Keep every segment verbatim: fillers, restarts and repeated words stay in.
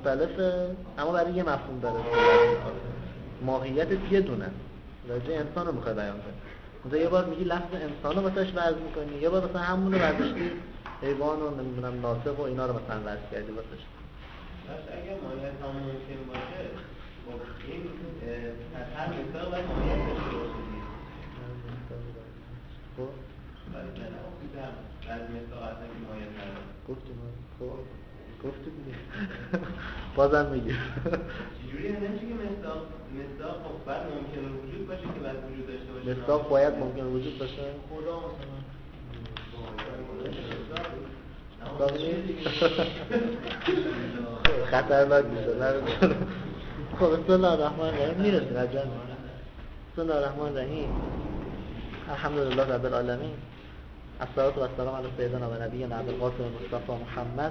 مختلفه اما برای یه مفهوم داره. ماهیت یه دونه راجع انسان رو میخوای بیان کنی. اونجا یه بار میگی لفظ انسان رو واسش وضع میکنی، یه بار مثلا همون رو وضعشتی حیوان و نمیدونم ناطق و اینا رو مثلا وضع کردی واسش. باشه اگه ماهیت هم ممکن باشه خب این هر مثال باید ماهیت داشته باشه دیگه. خب باید نه اصلا بعد مثال اصلا که ماهیت نداره گفتیم خب گفتیم دیگه بازم میگی چجوری نمیشه که مثال مثال خب باید ممکن وجود باشه که باید وجود داشته باشه. مثال باید ممکن وجود باشه. خدا مثلا خطرناک میشه. خب بسم الله الرحمن الرحیم میرسیم عجل. بسم الله الرحمن الرحیم. الحمدلله رب العالمین. الصلاة والسلام علی سیدنا و نبینا ابوالقاسم مصطفی محمد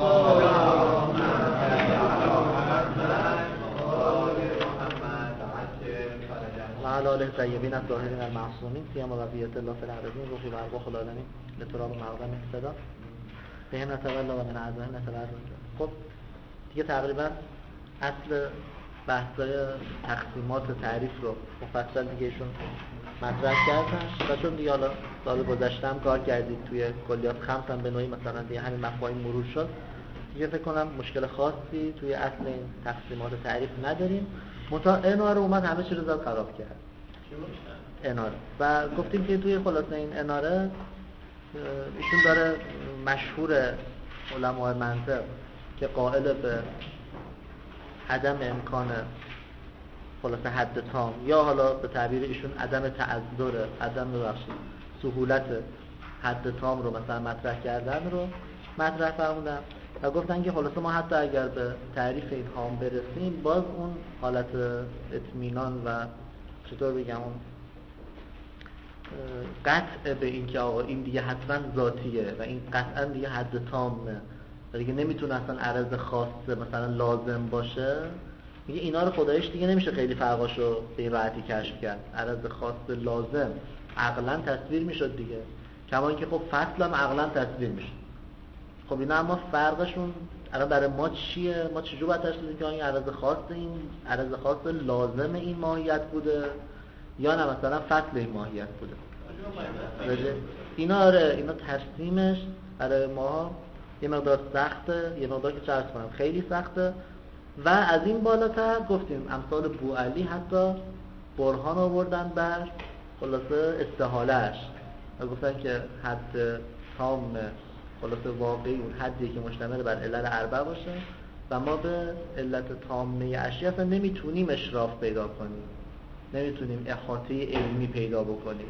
و علی آله الطیبین الطاهرین المعصومین سیما بقیة الله فی الارضین روحی و ارواح العالمین لتراب مقدم اقتدا بهم نتولا و من اعضاهم نتولا. خب دیگه تقریبا اصل بحثای تقسیمات تعریف رو مفصل دیگه ایشون مطرح کردن و چون دیگه حالا سال گذشته هم کار کردید توی کلیات خمس هم به نوعی مثلا دیگه همین مفاهیم مرور شد دیگه فکر کنم مشکل خاصی توی اصل این تقسیمات تعریف نداریم. متا انار اومد همه چی رو زد خراب کرد انار و گفتیم که توی خلاصه این اناره ایشون داره مشهور علماء منطق که قائل به عدم امکان خلاصه حد تام یا حالا به تعبیر ایشون عدم تعذر عدم ببخشید سهولت حد تام رو مثلا مطرح کردن رو مطرح فرمودن و گفتن که خلاصه ما حتی اگر به تعریف این هام برسیم باز اون حالت اطمینان و چطور بگم اون قطع به این که آقا این دیگه حتما ذاتیه و این قطعا دیگه حد تامه و دیگه نمیتونه اصلا عرض خاصه مثلا لازم باشه، میگه اینا رو خدایش دیگه نمیشه خیلی فرقاشو به این راحتی کشف کرد. عرض خاص لازم عقلا تصویر میشد دیگه، کما اینکه خب فصل هم عقلا تصویر میشد. خب اینا اما فرقشون الان برای ما چیه؟ ما چجور باید تشخیص بدیم که این عرض خاص این عرض خاص لازم این ماهیت بوده یا نه مثلا فصل این ماهیت بوده؟ اینا آره اینا ترسیمش برای ما یه مقدار سخته، یه مقدار که چرس کنم خیلی سخته. و از این بالاتر گفتیم امثال بوعلی حتی برهان آوردن بر خلاصه استحالهش و گفتن که حد تام خلاصه واقعی اون حدی که مشتمل بر علل اربع باشه و ما به علت تامه اشیاء اصلا نمیتونیم اشراف پیدا کنیم، نمیتونیم احاطه علمی پیدا بکنیم.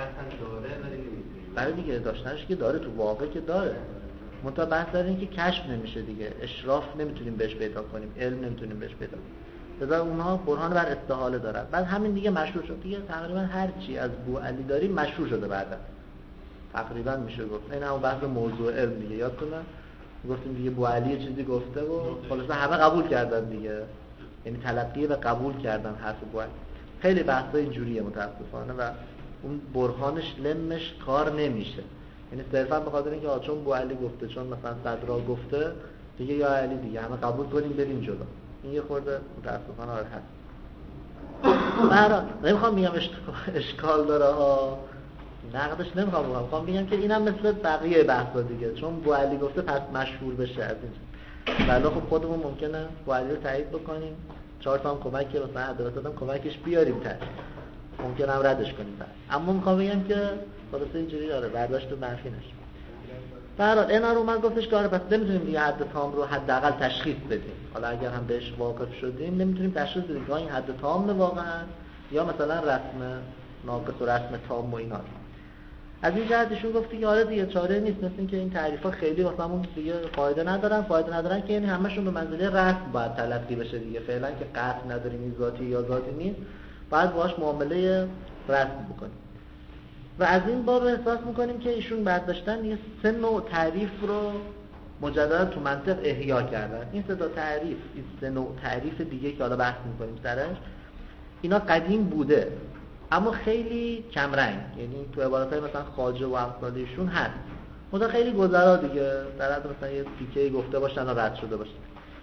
برای دیگه داشتنش که داره تو واقع که داره، منتها بحث داره این که کشف نمیشه دیگه، اشراف نمیتونیم بهش پیدا کنیم، علم نمیتونیم بهش پیدا کنیم. لذا اونها برهان بر استحاله دارن. بعد همین دیگه مشهور شد دیگه، تقریبا هر چی از بوعلی داریم مشهور شده بعدا تقریبا میشه گفت. این همون بحث موضوع علم دیگه، یاد کنن گفتیم دیگه بوعلی چیزی گفته و خلاص همه قبول کردن دیگه، یعنی تلقی و قبول کردن حرف بوعلی. خیلی بحثا اینجوریه متاسفانه و اون برهانش لمش کار نمیشه، یعنی صرفا به خاطر اینکه چون بوعلی گفته، چون مثلا صدرا گفته دیگه یا علی دیگه همه قبول کنیم بریم جلو. این یه خورده متاسفانه آره هست. برای نمیخوام بگم اشکال داره ها، نقدش نمیخوام بگم، میخوام بگم که اینم مثل بقیه بحثا دیگه، چون بوعلی گفته پس مشهور بشه از این. ولی خب خودمون ممکنه بوعلی رو تایید بکنیم، چهار تا هم کمک که مثلا حضرت هم کمکش بیاریم تر، ممکنه هم ردش کنیم تر. اما میخوام بگم که خلاصه اینجوری داره برداشت منفی نشه. برات اینا رو من گفتش که آره پس نمیتونیم دیگه حد تام رو حداقل تشخیص بدیم. حالا اگر هم بهش واقف شدیم نمیتونیم تشخیص بدیم که این حد تام واقعا یا مثلا رسم ناقص و رسم تام و اینا. از این جهتشون گفتی که آره دیگه چاره نیست، مثل اینکه این تعریفا خیلی واسمون دیگه فایده ندارن، فایده ندارن که یعنی همشون به منزله رسم باید تلقی بشه دیگه. فعلا که قطع نداریم این ذاتی یا ذاتی نیست، باید باهاش معامله رسم بکنیم. و از این باب احساس میکنیم که ایشون برداشتن یه سه نوع تعریف رو مجددا تو منطق احیا کردن. این سه تا تعریف، این سه نوع تعریف دیگه که حالا بحث میکنیم سرش، اینا قدیم بوده اما خیلی کم رنگ، یعنی تو عبارتای مثلا خواجه و امثالیشون هست، مثلا خیلی گذرا دیگه در حد مثلا یه تیکه‌ای گفته باشن و رد شده باشه.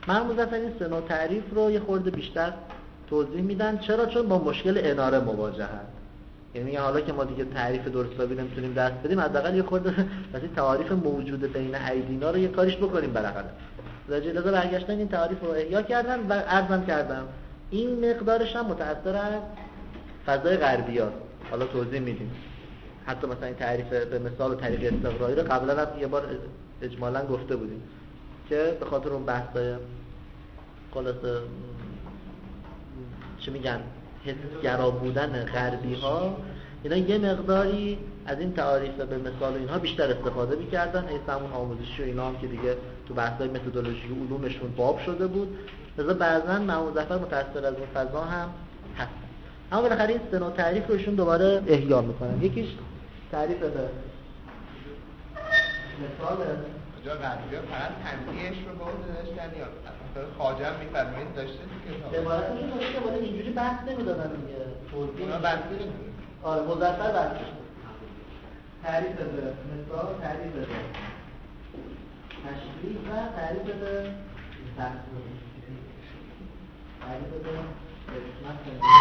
مرحوم مظفر این سه نوع تعریف رو یه خورده بیشتر توضیح میدن. چرا؟ چون با مشکل اناره مواجهن. یعنی حالا که ما دیگه تعریف درستابی نمیتونیم دست بدیم، حداقل یه خورده مثلا تعریف موجود بین ایدینا رو یه کاریش بکنیم بالاخره. لذا برگشتن این تعریف رو احیا کردن و عرضم کردم این مقدارش هم متأثر از فضای غربیاست. حالا توضیح میدیم. حتی مثلا این تعریف به مثال و طریق استقرایی رو قبلا هم یه بار اجمالاً گفته بودیم که به خاطر اون بحثای خلاصه چه میگن حسگرا بودن غربی ها، اینا یه مقداری از این تعاریف به مثال اینها بیشتر استفاده می‌کردن. این همون آموزشی و اینا هم که دیگه تو بحث‌های متدولوژی و علومشون باب شده بود، لذا بعضاً مرحوم مظفر متأثر از اون فضا هم هست. اما بالاخره این سه نوع تعریف رو ایشون دوباره احیا می‌کنن. یکیش تعریف به مثال جا غربی‌ها فقط تنبیهش رو به اون داشتن یا اصلا خواجه هم می‌فرمایید داشته دیگه عبارتشون داشته که ولی اینجوری بحث نمی‌دادن دیگه. توضیح اونا بحث نمی‌دادن. آره مظفر بحث تعریف به مثال، تعریف به تشریح و تعریف به تفسیر. تعریف به قسمت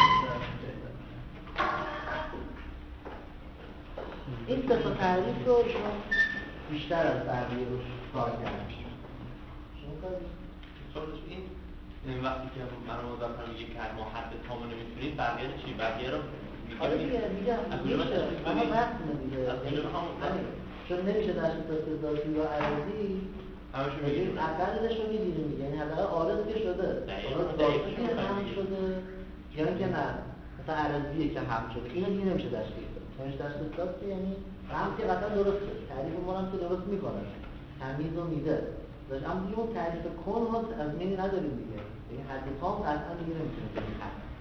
این سه تا تعریف رو شما بیشتر از بقیه روش کار کردن. شما کارش این وقتی که من مظفر میگه که ما حد تام نمیتونیم، بقیه چی؟ بقیه رو آره دیگه میگم میشه اما وقت نمیده. چون نمیشه در شکل ذاتی یا عرضی همشون میگیم اقلش رو میدونیم میگه، یعنی حداقل عارض که شده حالا ذاتی که هم شده یا اینکه نه مثلا عرضیه که هم شده، اینو دیگه نمیشه تشکیل داد. نمیشه تشکیل داد که یعنی هم که قطعا درسته، تعریف ما هم که درست میکنه تمیز و میده داشت، اما دیگه اون تعریف کن ها از اینی نداریم دیگه، یعنی حد تام قطعا دیگه نمیتونه بگیم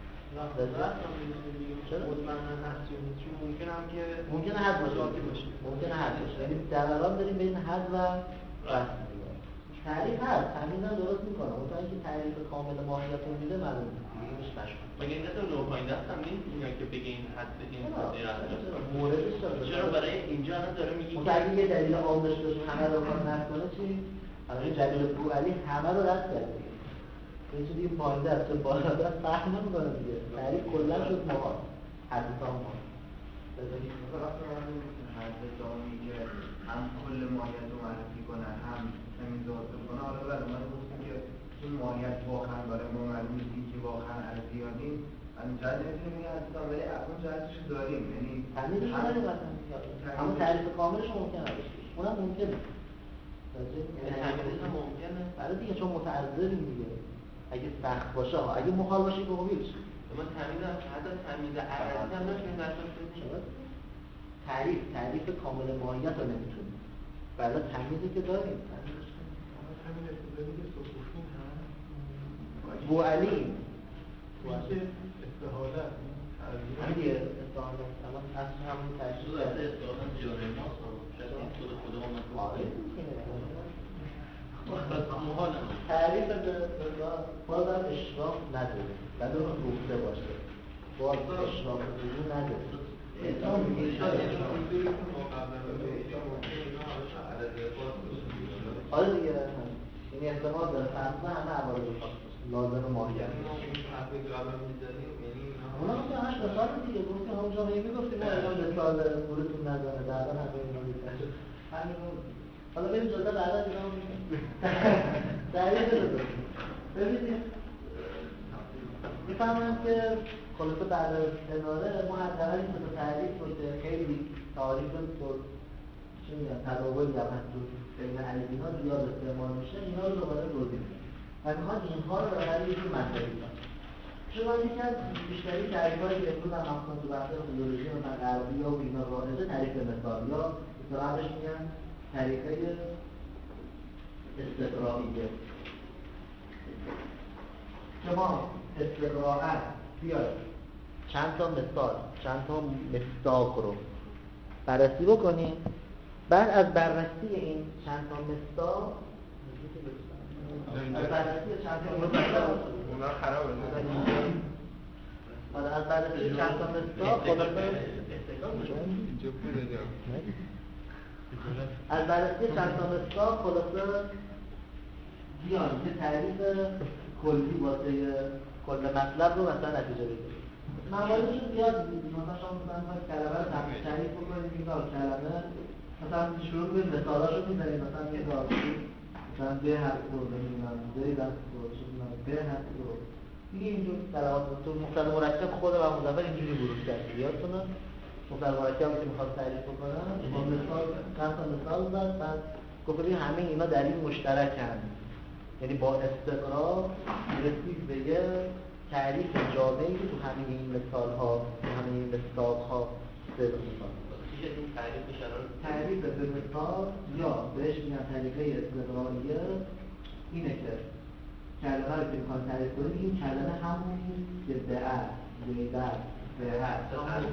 مطمئنا هست یا نیست، چون ممکن هم که ممکنه حد باشه، ممکنه حد باشه، یعنی دوران داریم بین حد و رسم دیگه. تعریف هست، تمیز هم درست میکنه، اون تا اینکه تعریف کامل ماهیت رو میده معلوم دیگه میشه مشکل. مگه این دفعه رو پایین دست هم نیست اینا که بگه این حد این قضیه رسم موردش داره. چرا برای اینجا الان داره میگه که اگه یه دلیل عام داشته باشه همه رو کار نکنه چی؟ الان این دلیل بوعلی همه رو رد کرد دیگه. این چیزی که پایین دست تو بالا دست فهم نمیکنه دیگه. تعریف کلا شد محال. حد تام محال. بذارید مثلا حد تامی که هم کل ماهیت رو معرفی کنه هم تمیزات رو کنه. حالا بعد من گفتم که این ماهیت واقعا برای ما معلوم نیست که واقعا عرضی یا نیم این جهت نمیتونیم این حد تام ولی اون جهتش داریم، یعنی تمیزش نداریم اصلا، اما تعریف کاملش ممکن نباشه، اونم ممکنه تمیزش هم ممکنه برای دیگه چون متعذریم دیگه. اگه سخت باشه ها، اگه محال باشه که هویج من تمیز هم حتی تمیز عرضی هم نشونیم برشان شدیم تعریف تعریف کامل ماهیت رو نمیتونیم برای تمیزی که داریم همین استفاده که سکوفین هم بوعلی میشه استحالت همین دیگه استحالت الان اصل همون تشریف داده استحالت جاره ماست شاید این خود خود ما مطلوب آره ممکنه محال تعریف به باز هم اشراف نداره بعد اون گفته باشه باز اشراف دورو نداره اعتام میگه آره دیگه این احتمال داره فرضا همه عوارض لازم ماهیت اونا مثل همش مثال دیگه گفتیم همون جامعه میگفتیم ما اینا مثال بورتون نزانه بعدا همه اینا میگفتیم همین حالا بریم جدا بعدا دیگه هم میگم دریه بده ببینید میفهمم که خلاصه بعد از اناره ما حداقل این سه تعریف رو که خیلی تعریف رو چه میگم تداول یا محدود بین علینا زیاد استعمال میشه اینا رو دوباره توضیح میدم و میخواد اینها رو برای یه جور منطقی کنم. شما یکی از بیشتری تعریف‌هایی که امروز هم مخصوصا تو بحث فیزیولوژی و غربی و اینا رایجه تعریف مثال یا اصطلاحاً بهش میگن تعریف‌های استقرائیه که ما استقراءً بیاید چند تا مثال چند تا مصداق رو بررسی بکنیم، بعد از بررسی این چند تا مصداق از بررسی چند تا مصداق اونا خرابه آره از بررسی چند تا مصداق خلاصه از بررسی چند تا مصداق خلاصه بیان که تعریف کلی واسه کل مطلب رو مثلا نتیجه بگیریم. مواردش رو زیاد می‌بینیم. مثلا شما مثلا کلمه رو تعریف بکنید این کلمه مثلا شروع به مثالاشو می‌ذارید مثلا یه داروی مثلا به حرف رو نمی‌دونم زیر دست رو چه می‌دونم به حرف رو دیگه اینجور کلمات تو مفرد مرکب خود و مضاف اینجوری ورود کرد. یادتونه مفرد مرکبی که می‌خواد تعریف بکنه با مثال چند تا مثال زد بعد گفت همه اینا در این مشترکن، یعنی با استقرار رسید به یه تعریف جامعی که تو همه این مثال‌ها تو همه این مثال‌ها صدق می‌کنه. چیه این تعریف شرار؟ تعریف به مثال یا بهش میگن تعریفه استقراریه اینه که کلمه رو که می‌خواد تعریف کنیم این کلمه همون که به از زیدت به هست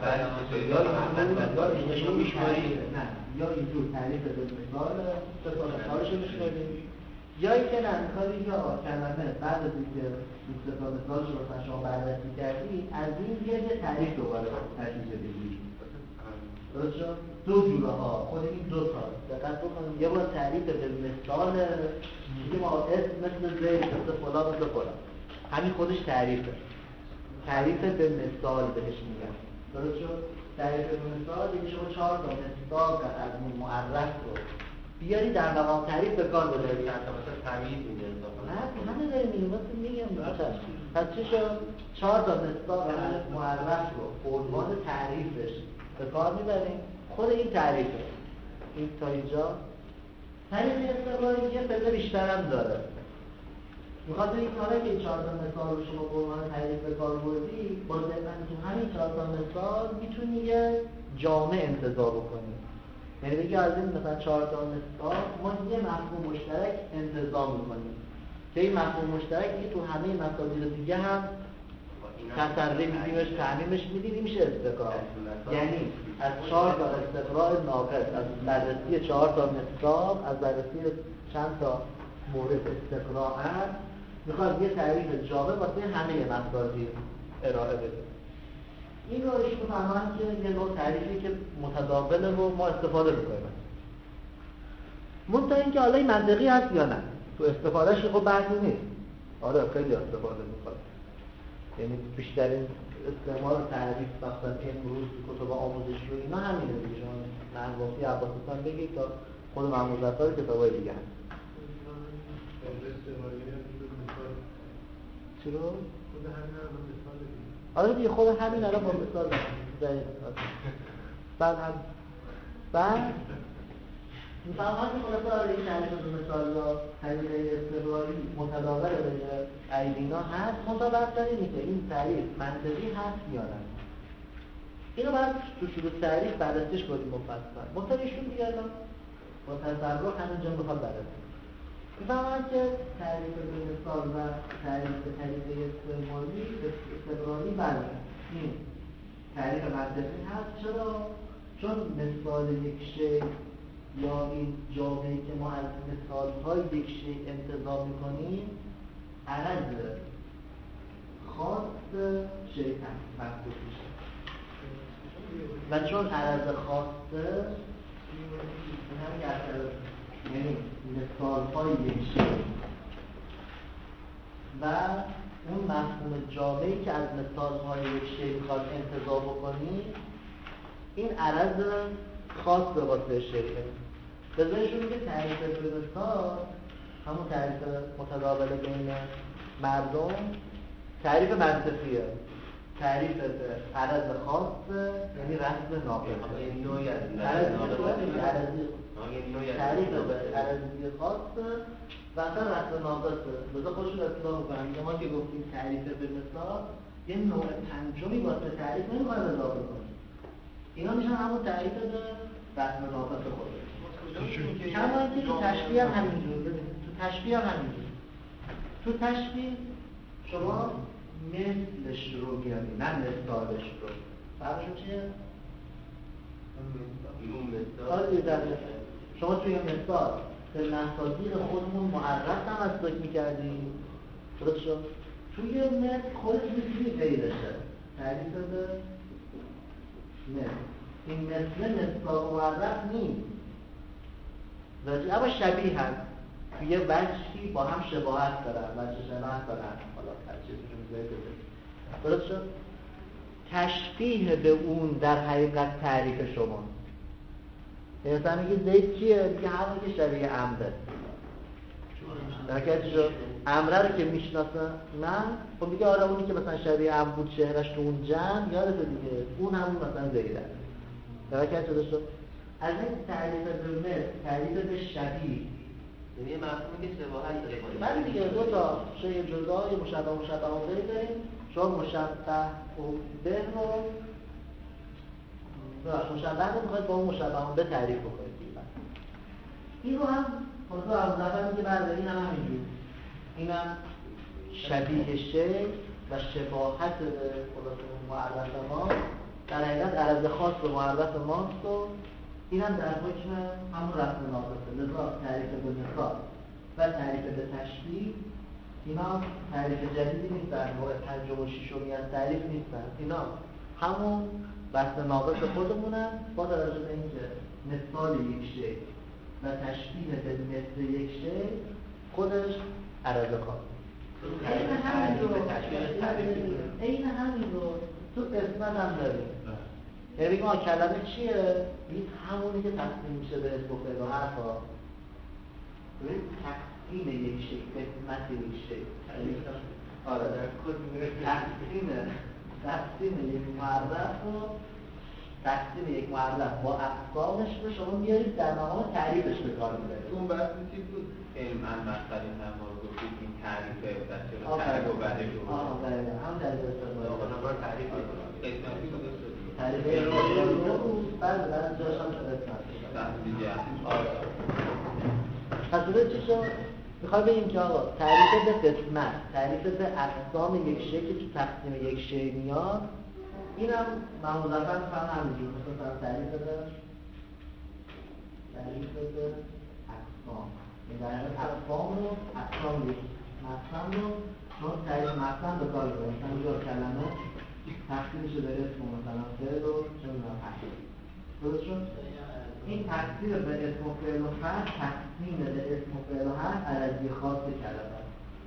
نه یا اینجور تعریف به مثال به مثالش می‌شنویم یا اینکه نه می‌خواد یا کلمه بعد از اینکه این سه تا مثالش رو مثلا شما بررسی کردید از این یه تعریف دوباره نتیجه بگیرید. درست شد؟ دو جوره ها خود این دو تا دقت بکنید. یه بار تعریف به مثال میگه ما اسم مثل زید مثل فلان مثل فلان همین خودش تعریفه. تعریف به مثال بهش میگن. درست شد؟ تعریف به مثال یعنی شما چهار تا مثال از اون معرف رو بیاری در مقام تعریف به کار بذاری. مثلا تمیز میگه نه همه داریم میگم واسه میگم پس چی شد؟ چهار تا مثال معرف رو به عنوان تعریفش به کار میبریم. خود این تعریفه. این تا اینجا تعریف استقرالی یه فضا بیشتر هم داره. میخواد این کاره که این چهار تا مثال رو شما به عنوان تعریف به کار بردی با ذهن تو همین چهار تا مثال میتونی یه جامع انتزاع بکنی. یعنی بگی از این مثلا چهار تا مثال ما یه مفهوم مشترک انتزاع میکنیم که این مفهوم مشترک که تو همه مفاهیم دیگه هم تسری میدیمش تعمیمش میدیم این میشه استقرار. یعنی از چهار تا استقرار ناقص از بررسی چهار تا مثال از بررسی چند تا مورد استقرار هست میخواد یه تعریف جامع واسه همه مفاهیم ارائه بده. این رو ایشون فهمن که یه نوع تعریفی که متداوله و ما استفاده میکنیم. منتها اینکه حالا این منطقی هست یا نه تو استفادهش خب بحثی نیست. آره خیلی استفاده میکنه. یعنی بیشترین استعمال تعریف مثلا امروز کتب آموزشی و اینا همینه دیگه. شما منواسی عباسستان بگید تا خود محمود ظفر کتابای دیگه هست. چی رو؟ خود همین الان مثال دیگه. آره دیگه خود همین الان با مثال دقیق بعد هم بعد میفهمم که خلاصه آره این تعریف به مثال یا تعریف استقرالی متداول بین ایدینا هست. منتها بحث داره اینه که این تعریف منطقی هست یا نه. اینو باید تو شروع تعریف بررسیش کنیم مفصل. منتها ایشون دیگه الان با تصرف همینجا میخواد بررسی. میفهمم که تعریف به مثال و تعریف به تعریف استقرالی استقرالی بله این تعریف منطقی هست. چرا؟ چون مثال یک شی یا این جامعه‌ای که ما از مثال‌های یک شی انتزاع می‌کنیم عرض خاص شی محسوب میشه و چون عرض خاصه این همین اثر یعنی مثال‌های یک شی و اون مفهوم جامعه‌ای که از مثال‌های یک شی می‌خواد انتزاع بکنیم این عرض خاص به واسه شیء. بذارشون میگه تعریف به مثال همون تعریف متداول بین مردم تعریف منطقیه. تعریف به عرض خاص یعنی رسم ناقصه. این نوعی از تعریف به عرضی خاص و اصلا رسم ناقصه. بذار خودشون اصلاح میکنم. ما که گفتیم تعریف به مثال یه نوع پنجمی واسه تعریف نمیخوایم اضافه کنیم. اینا میشن همون تعریف به رسم ناقص خودش. کما اینکه تو تشبیه هم همینجور. تو تشبیه هم همینجور. تو تشبیه شما مثلش رو میاری نه مثالش رو. فرقشون چیه؟ اون مثال آره در شما توی مثال به مصادیق خودمون معرف هم از فکر میکردیم. درست شد؟ توی مثل خودت میتونی غیرشه تعریف به مثل. این مثل مثال معرف نیست. اما شبیه هست. توی وجهی با هم شباهت دارن، وجه شباهت دارن، حالا هر چیزی رو میذاره بده. درست شد؟ تشبیه به اون در حقیقت تعریف شما. یعنی مثلا میگه زید کیه؟ میگه همون که شبیه عمده. درکت شد؟ عمره رو که میشناسه من، خب میگه آره اونی که مثلا شبیه عم بود چهرش تو اون جمع، یادته دیگه، اون همون مثلا زیده. درکت شد؟ از این تعریف به مثل، تعریف به شبیه، یعنی مفهومی که شباهت داره. ولی دیگه دو تا شی جدا، یه مشبه و مشبه و به داریم. شما مشبه و به رو ببخش مشبه رو میخواید با اون مشبه و به تعریف بکنید. این رو هم موضوع از نفر میگه برده این هم همینجور. این هم شبیه شی و شباهت به خلاصه معرف ما در حقیقت عرض خاص به معرف ماست و این هم در حکم همون رسم ناقصه. لذا تعریف به مثال و تعریف به تشبیه اینا تعریف جدیدی نیستن، نوع پنجم و ششمی از تعریف نیستن. اینا همون رسم ناقص خودمونن با توجه به اینکه مثال یک شی و تشبیه به مثل یک شی خودش عرض خاص. این همین رو این همین رو تو قسمت هم داریم. یعنی بگیم آه کلمه چیه؟ این همونی که تقسیم میشه به اسم و فعل و حرف ها. ببین تقسیم یک شی، قسمت یک شی. آره تقسیم تقسیم یک معرف رو تقسیم یک معرف با اقسامش رو شما میارید در مقام تعریفش به کار میبرید. اون بحث چی بود؟ علم ان مصدری هم ما گفتید این تعریفه بسیار تعریف و بعدش رو آها دقیقاً هم تعریف استفاده آقا تعریف قسمتی بود تعریف رو بعد بعد جاش هم قسمت دیگه آره پس بده چی شد؟ میخوای بگیم که آقا تعریف به قسمت، تعریف به اقسام یک شی که تو تقسیم یک شی میاد، این هم معمولاً فهم همینجور مثلا تعریف به تعریف به اقسام. این در حقیقت اقسام رو اقسام یک مقسم رو چون تعریف مقسم به کار ببریم. مثلا اینجا کلمه تقسیم میشه به اسم مثلا فعل و چه میدونم حرف. درست شد؟ این تقسیم به اسم و فعل و حرف تقسیم به اسم و فعل و حرف عرضی خاص کلمه.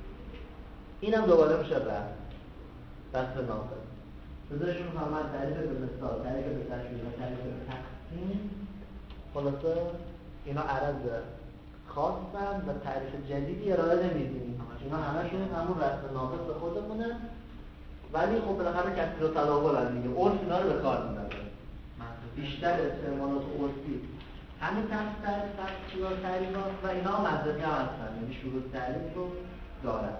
این هم دوباره میشه رفت دست ناقص. بذارشون همه تعریف به مثال، تعریف به تشبیه و تعریف به تقسیم، خلاصه اینا عرض خاصن و تعریف جدیدی ارائه نمیدیم. اینا همشون همون رسم ناقص خودمونه، ولی خب بالاخره کسی رو تداول هم دیگه عرف اینا رو به کار میبره. بیشتر استعمالات عرفی همین تفسیر و تعریفات و اینا مدرسه هم هستن، یعنی شروع تعریف رو دارن.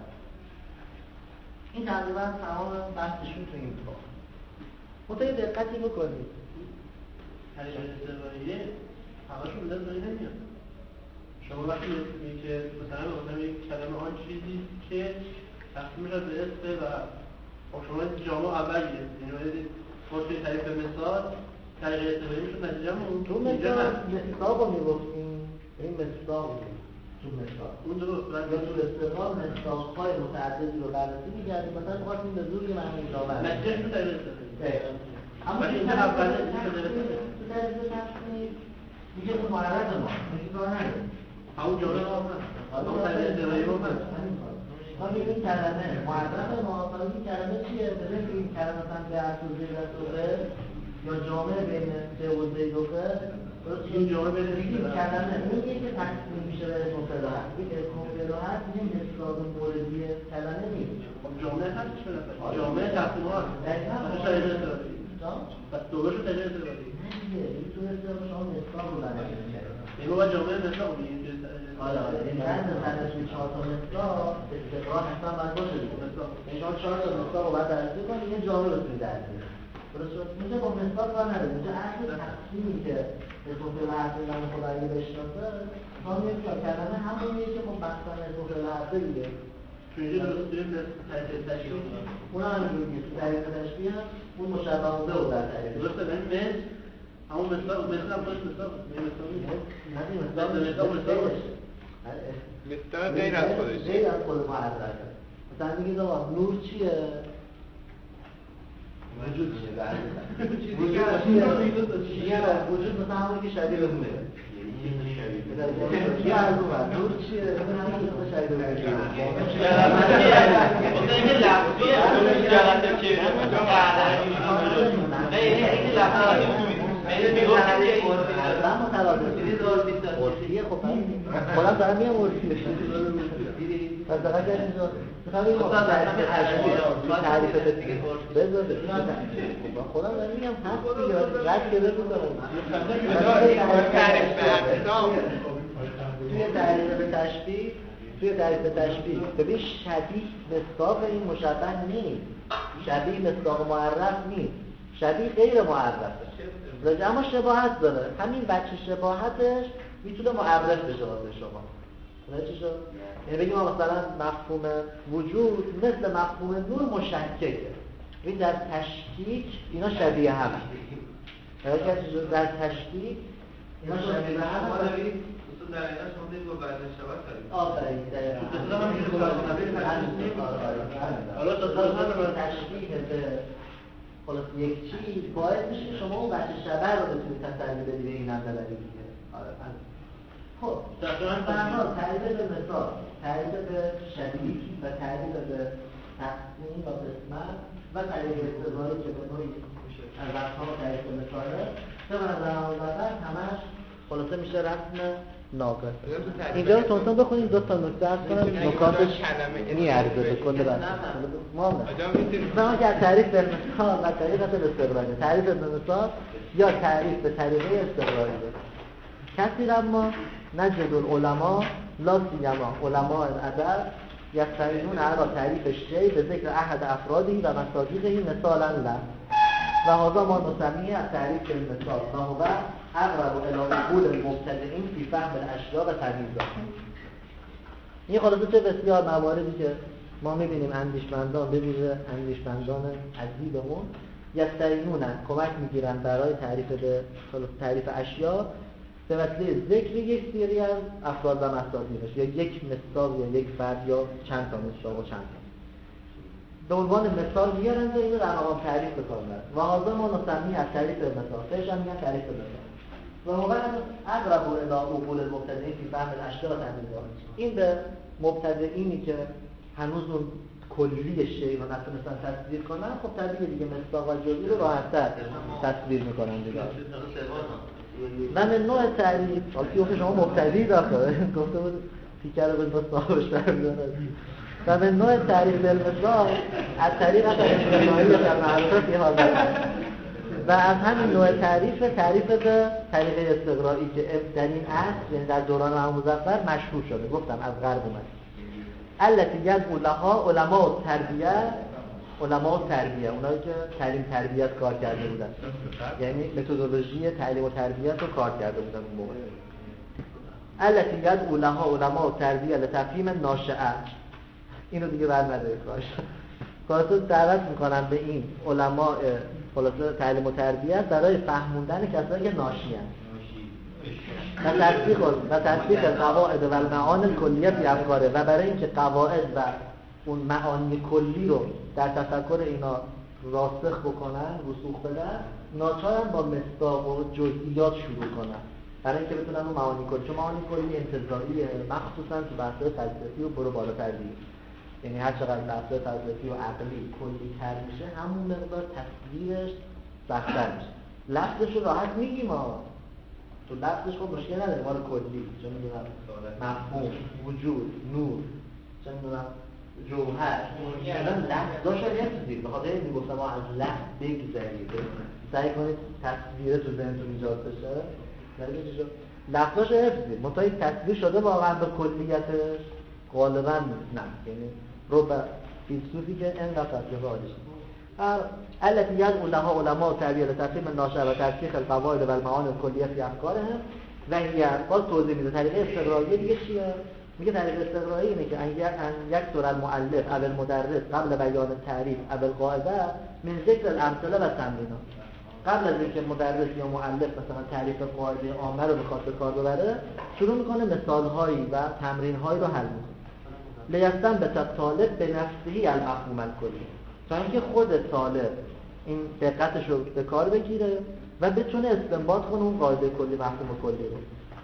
این تقریبا تمام بحثشون تو این طور. متوجه دقتی بکنید تعریف استعمالیه همشون به دست نمیاد. شما وقتی میگید که مثلا مثلا یک کلمه آن چیزی که تقسیم میشه به اسم و شما جامعه اول گرفتید، یعنی باید توی تعریف مثال طریق استفاده میشد نتیجه‌مون تو مثال مصداق رو میگفتیم، این مصداق تو مثال اون درست یا تو استقلال مصداق‌های متعددی رو بررسی می‌کردیم. مثلا می‌خواستیم به زور یه معنی را بررسی نتیجه‌ش رو تعریف استفاده اما این اول تو تعریف تفسیر میگه اون معرض ما میگه کار نداره همون جامعه ما هست همون تعریف استفاده ما هست. ما میگیم کلمه معرض ما این کلمه چیه؟ ببین این کلمه مثلا به اصل زیر اصل یا جامعه بین سه و زید و فه این جامعه بین این کلمه اونیه که تقسیم میشه به اسم و فعل و حرف. این اسم و فعل و حرف یه مثال موردی کلمه نیست. جامعه هست چه مثلا جامعه تقسیم هست همون تعریف استفاده پس دوباره شو تعریف استفاده نه دیگه این تو استفاده شما مثال رو بررسی می‌کنید. این رو باید جامعه مثال رو بگیم آره آره این بعد از بررسی چهار تا مثال استقرار حتما باید باشه دیگه. این شما چهار تا مثال رو باید بررسی کنید یه جامعه رو توی درس بدید. درست شد؟ اینجا با مثال کار نداره. اینجا اصل تقسیمی که اسم و فعل و حرف رو خود اگه بشناسه ما میگیم که کلمه همونیه که خب مقصد اسم و فعل و حرف دیگه. تو اینجا درست داریم به تعریف تشبیه اون هم اینجوریه تو تعریف تشبیه هم اون مشبه و به رو در تعریف درسته این مثل همون مثال مثل هم باش مثال مثال نیست مثال مثال مثال مثال غیر از خودش غیر از خود معرض مثلا میگید آقا نور چیه؟ وجود چیه؟ وجود چیه؟ وجود مثلا همونی که شبیه به نوره چی از اون ور نور چیه؟ همین که شاید بگیره خب این لفظیه اون جلسه که نه این لفظیه این میگفتید که اصلا مترادف عرفیه. خب خودم دارم میام عرفیه پس دقیقا که اینجا میخوام این تعریف دیگه بذار بذار خودم دارم میگم هست دیگه رد که بذار توی تعریف به تشبیه توی تعریف به تشبیه ببین شبیه مصداق این مشبه نیست، شبیه مصداق معرف نیست، شبیه غیر معرفه اما شباهت داره. همین بچه شباهتش میتونه معرف بشه واسه شما. نه چی شد؟ یعنی بگیم مثلا مفهوم وجود مثل مفهوم نور مشککه. این در تشکیک اینا شبیه هم هست. در تشکیک اینا شبیه هم هست. در اینا شما دید با بعد شباهت دارید. آفرین دقیقا. حالا تا تشکیک به خلاص یک چیز باید میشه شما اون بچه شبه رو بتونید تسلی بدید به این هم ببرید دیگه. آره خب برها تعریف به مثال، تعریف به شبیه و تعریف به تقسیم و قسمت و تعریف به استقراری که به نوعی از وقتها تعریف به مثاله به نظر آمدن همش خلاصه میشه رسم ناقص. اینجا رو تونتون بخونیم دو تا نکته عرض کنم نکاتش میارزه به کل بحث ما نه که تعریف به مثال و تعریف به استقرالی، تعریف به مثال یا تعریف به طریقه استقرالی کسی اما نجد العلماء لا سیما علماء الادب یستعینون علی تعریف الشیء به ذکر احد افرادی و مصادیقه مثالا له و هذا ما نسمیه از تعریف المثال و هو اقرب الی قول المبتدئین فی فهم الاشیاء و تمییزها. این خلاصه چه بسیار مواردی که ما میبینیم اندیشمندان ببینه اندیشمندان ادیبمون یستعینون کمک میگیرن برای تعریف به تعریف اشیاء به وسیله ذکر یک سری از افراد و مصادیقش یا یک مصداق یا یک فرد یا چند تا مصداق و چند تا به عنوان مثال میارن و اینو در مقام تعریف بکنن و هذا ما نسمی از تعریف مثال فیش هم میگن تعریف مثال و موقع اقرب الی عقول المبتدئین فی فهم الاشیاء تمییزها. این به مبتدئینی که هنوز اون کلی شیء رو نتونستن تصویر کنن خب طبیعیه دیگه مصداق و جزئی رو راحت‌تر تصویر میکنن دیگه. و من نوع تعریف آخه شما مبتدی داخل گفته بود تیکر رو به صاحبش برمیدارد و من نوع تعریف بالمثال از طریق اصطلاحی در معرفت حاضر و از همین نوع تعریف تعریف به طریق استقرایی که در این عصر یعنی در دوران امام مظفر مشهور شده. گفتم از غرب اومد التي يدعو لها علماء التربیه علماء تربیه اونایی که تعلیم تربیت کار کرده بودن یعنی متدولوژی تعلیم و تربیت رو کار کرده بودن اون موقع. التي يدعو لها علماء التربیه لتفهیم ناشئه اینو دیگه بعد نداره کارش خلاصه دعوت میکنن به این علماء خلاصه تعلیم و تربیت برای فهموندن کسایی که ناشی هستند و تطبیق و تطبیق قواعد و المعانی کلیه فی افکاره و برای اینکه قواعد و اون معانی کلی رو در تفکر اینا راسخ بکنن رسوخ بدن ناچارن با مصداق و جزئیات شروع کنن برای اینکه بتونن اون معانی کلی چون معانی کلی انتزاعیه مخصوصا تو بحث‌های فلسفی و برو بالاتر دیگه یعنی هر چقدر بحث‌های فلسفی و عقلی کلی تر میشه همون مقدار تصویرش سخت‌تر میشه. لفظش رو راحت میگیم ها تو لفظش خب مشکل نداره مال کلی چه میدونم مفهوم وجود نور چه میدونم جوهر الان لفظاشو نمی‌ذارید بخاطر این میگفتم ما از لفظ بگذرید سعی کنید تصویر تو ذهنتون ایجاد بشه نمیشه چیزا لفظاشو حفظید منتها تصویر شده واقعا به کلیتش غالبا نه یعنی رو به فیلسوفی که اینقدر تصویر عالیش التي يدعو لها علماء التربیه لتفهیم الناشئ و ترسیخ القواعد و المعانی الکلیه فی افکارهم و هي باز توضیح میده طریقه استقرایی دیگه چیه میگه طریق استقرایی اینه که ان یک سر المؤلف او المدرس قبل بیان التعریف او القاعده من ذکر الامثله و تمرینات قبل از اینکه مدرس یا مؤلف مثلا تعریف قاعده عامه رو بخواد به کار ببره شروع میکنه مثالهایی و تمرینهایی رو حل میکنه لیستن به طالب به نفسه المفهوم الکلی تا اینکه خود طالب این دقتش رو به کار بگیره و بتونه استنباط کنه اون قاعده کلی مفهوم کلی رو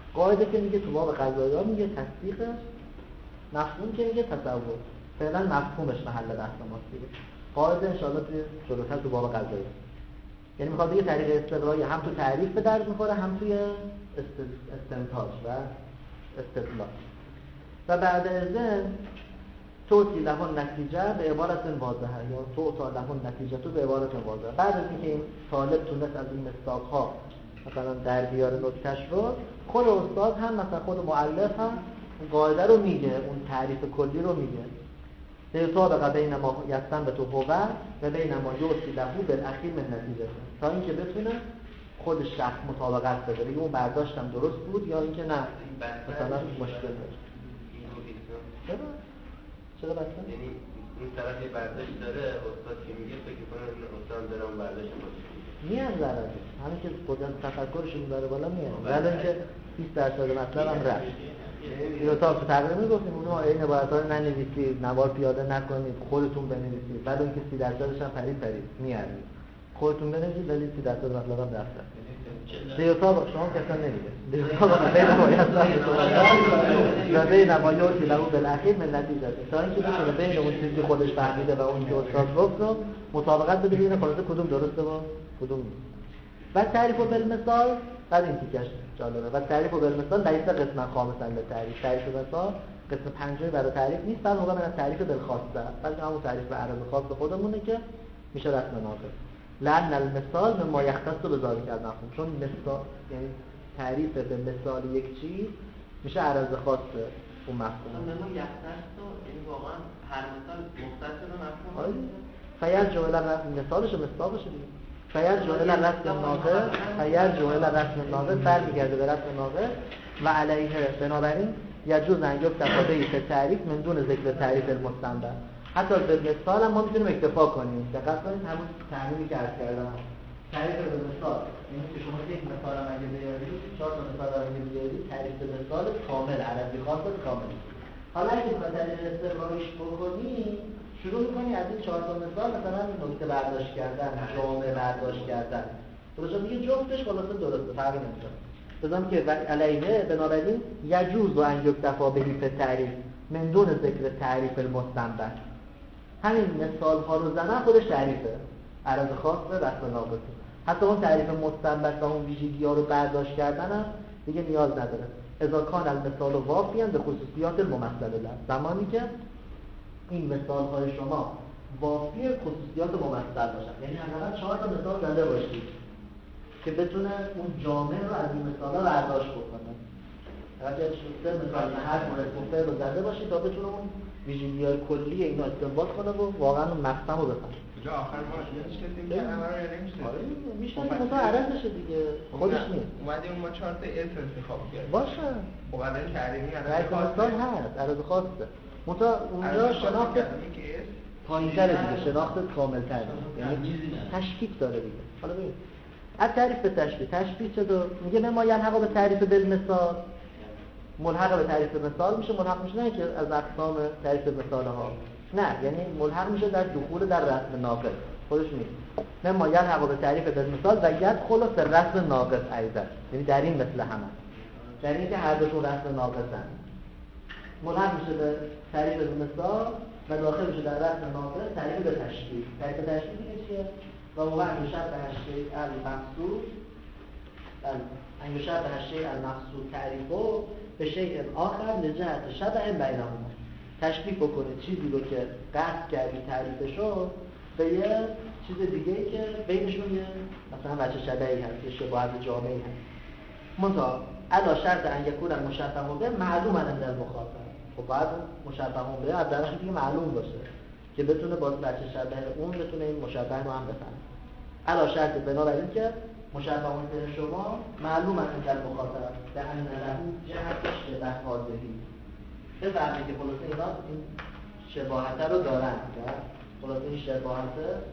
قاعده که میگه تو باب قضایا میگه تصدیق، مفهوم که میگه تصور. فعلا مفهومش محل بحث ماست دیگه. قاعده ان شاء الله توی جلوتر تو باب قضایا، یعنی میخواد بگه طریق استقرایی هم تو تعریف به درد میخوره هم توی استنتاج و استدلال. و بعد از این توصی لهون نتیجه به عبارت واضحه یا توصا لهون نتیجه تو به عبارت واضحه. بعد از اینکه این طالب تونست از این مصداق‌ها مثلا در بیار نکتهش رو، خود استاد هم مثلا خود مؤلف هم قاعده رو میگه، اون تعریف کلی رو میگه. دیتا بین ما یستن به تو هوه و بین ما یوسی لهو بالاخیر من نتیجه، تا اینکه بتونه خودش شخص مطابقت بده، بگه اون برداشتم درست بود یا اینکه نه مثلا مشکل داشت. چرا؟ چرا بسته؟ یعنی این طرف یه برداشت داره، استاد که میگه فکر کنه استاد داره اون برداشت باشه میان ضرره، همین که قدرت تفکرشون داره بالا میان، ولی اینکه بیست درصد مطلب هم رفت. یا تا تقریبا میگفتیم اونها این عبارت‌ها رو ننویسید، نوار پیاده نکنید، خودتون بنویسید. بعد اینکه سی درصدش هم پرید پرید میارید. خودتون بنویسید ولی سی درصد مطلب هم رفت. دیتا با شما کسا نمیده. دیتا با بین ما یستن و بین ما یوسی لهو بالاخیر من نتیجه، تا اینکه بتونه بین اون چیزی که خودش فهمیده و اون که استاد گفت رو مطابقت بده، ببینه خلاصه کدوم درسته و کدوم نیست. و تعریف بالمثال بعد این تیکش جالبه. و تعریف بالمثال لیس قسم خامسا للتعریف. تعریف بالمثال قسم پنجمی برای تعریف نیست، بلکه موقع من تعریف بالخاصه، بلکه همون تعریف به عرض خاص خودمونه که میشه رسم ناقص. لأن المثال مما یختص بذلک المفهوم، چون مثال یعنی تعریف به مثال یک چیز میشه عرض خاص اون مفهوم. مما یختص یعنی واقعا هر مثال مختص به مفهوم. آره. فیرجع الی رسم مثالش مصداقش دیگه. فیرجع الی رسم ناقص، فیرجع الی رسم ناقص برمیگرده به رسم ناقص و علیه بنابراین یجوز ان یکتفی به تعریف من دون ذکر تعریف المستنبط. حتی به مثال هم ما میتونیم اکتفا کنیم. دقت کنید همون تعریفی که عرض کردم، تعریف به مثال، یعنی که شما یک مثال هم اگه بیارید، چهار تا مثال هم اگه بیارید، تعریف به مثال کامل، عربی خاص کامل. حالا اگه بخواید تعریف استقراریش بکنی، شروع می‌کنی از این چهار تا مثال مثلا نکته برداشت کردن، جامعه برداشت کردن. درسته میگه جفتش خلاصه درسته، فرقی نمی‌کنه. بزنم که علیه بنابراین یجوز و ان یکتفی به تعریف من دون ذکر تعریف المستنبط. همین مثال ها رو زنن خودش تعریفه، عرض خاص به رسم ناقصه. حتی اون تعریف مستنبط و اون ویژگی ها رو برداشت کردن هم دیگه نیاز نداره. اذا کان المثال وافیا به خصوصیات الممثل له، زمانی که این مثال های شما وافی خصوصیات ممثل باشن، یعنی حداقل چهار تا مثال زده باشید که بتونه اون جامعه رو از این مثال ها برداشت بکنه. اگر سه مثال هر مورد گفته رو زده باشید تا بتونه اون ویژگی‌های کلی اینا استنباط کنه و واقعا اون مفهوم رو بفهمه. کجا آخر ما نمی‌شیم که همه رو نمی‌شه. آره میشه مثلا عرضش دیگه خودش نیست. اومدیم ما چهار تا الف انتخاب کردیم. باشه. خب الان تعریفی عرض مثال هست، عرض خاصه. متا اونجا شناخت پایین‌تر دیگه، شناخت کامل‌تر، یعنی تشکیک داره دیگه. حالا ببین از تعریف به تشبیه، تشبیه چطور؟ میگه ما یلحق به تعریف بالمثال، ملحق به تعریف مثال میشه، ملحق میشه نه که از اقسام تعریف مثال ها، نه یعنی ملحق میشه در دخول در رسم ناقص خودش نیست. نه ما یلحق به تعریف بالمثال و یدخل فی رسم ناقص ایضا، یعنی در این مثل همه، در این که هر دوشون رسم ناقصن، ملحق میشه به تعریف بالمثال و داخل میشه در رسم ناقص تعریف به تشبیه. تعریف به تشبیه چیه؟ و هو ان یشبه الشیء المقصود ان یشبه الشیء المقصود تعریفه به شیء آخر لجهت شبه بینهما، تشبیه بکنه چیزی رو که قصد کردی تعریفشو به یه چیز دیگه‌ای که بینشون یه مثلا وجه شبهی هست، یه شباهت جامعی هست. منتها علا شرط ان یکون المشبه به معلوما عند المخاطب. خب باید مشبه به از طرف دیگه معلوم باشه که بتونه با وجه شبه اون بتونه این مشبه رو هم بفهمه. علا شرط بنابراین که مشبه به شما معلوم است در مخاطب به ان له جهت شبه واضحی، بفهمید که خلاصه اینا این شباهت رو دارن، خلاصه این شباهت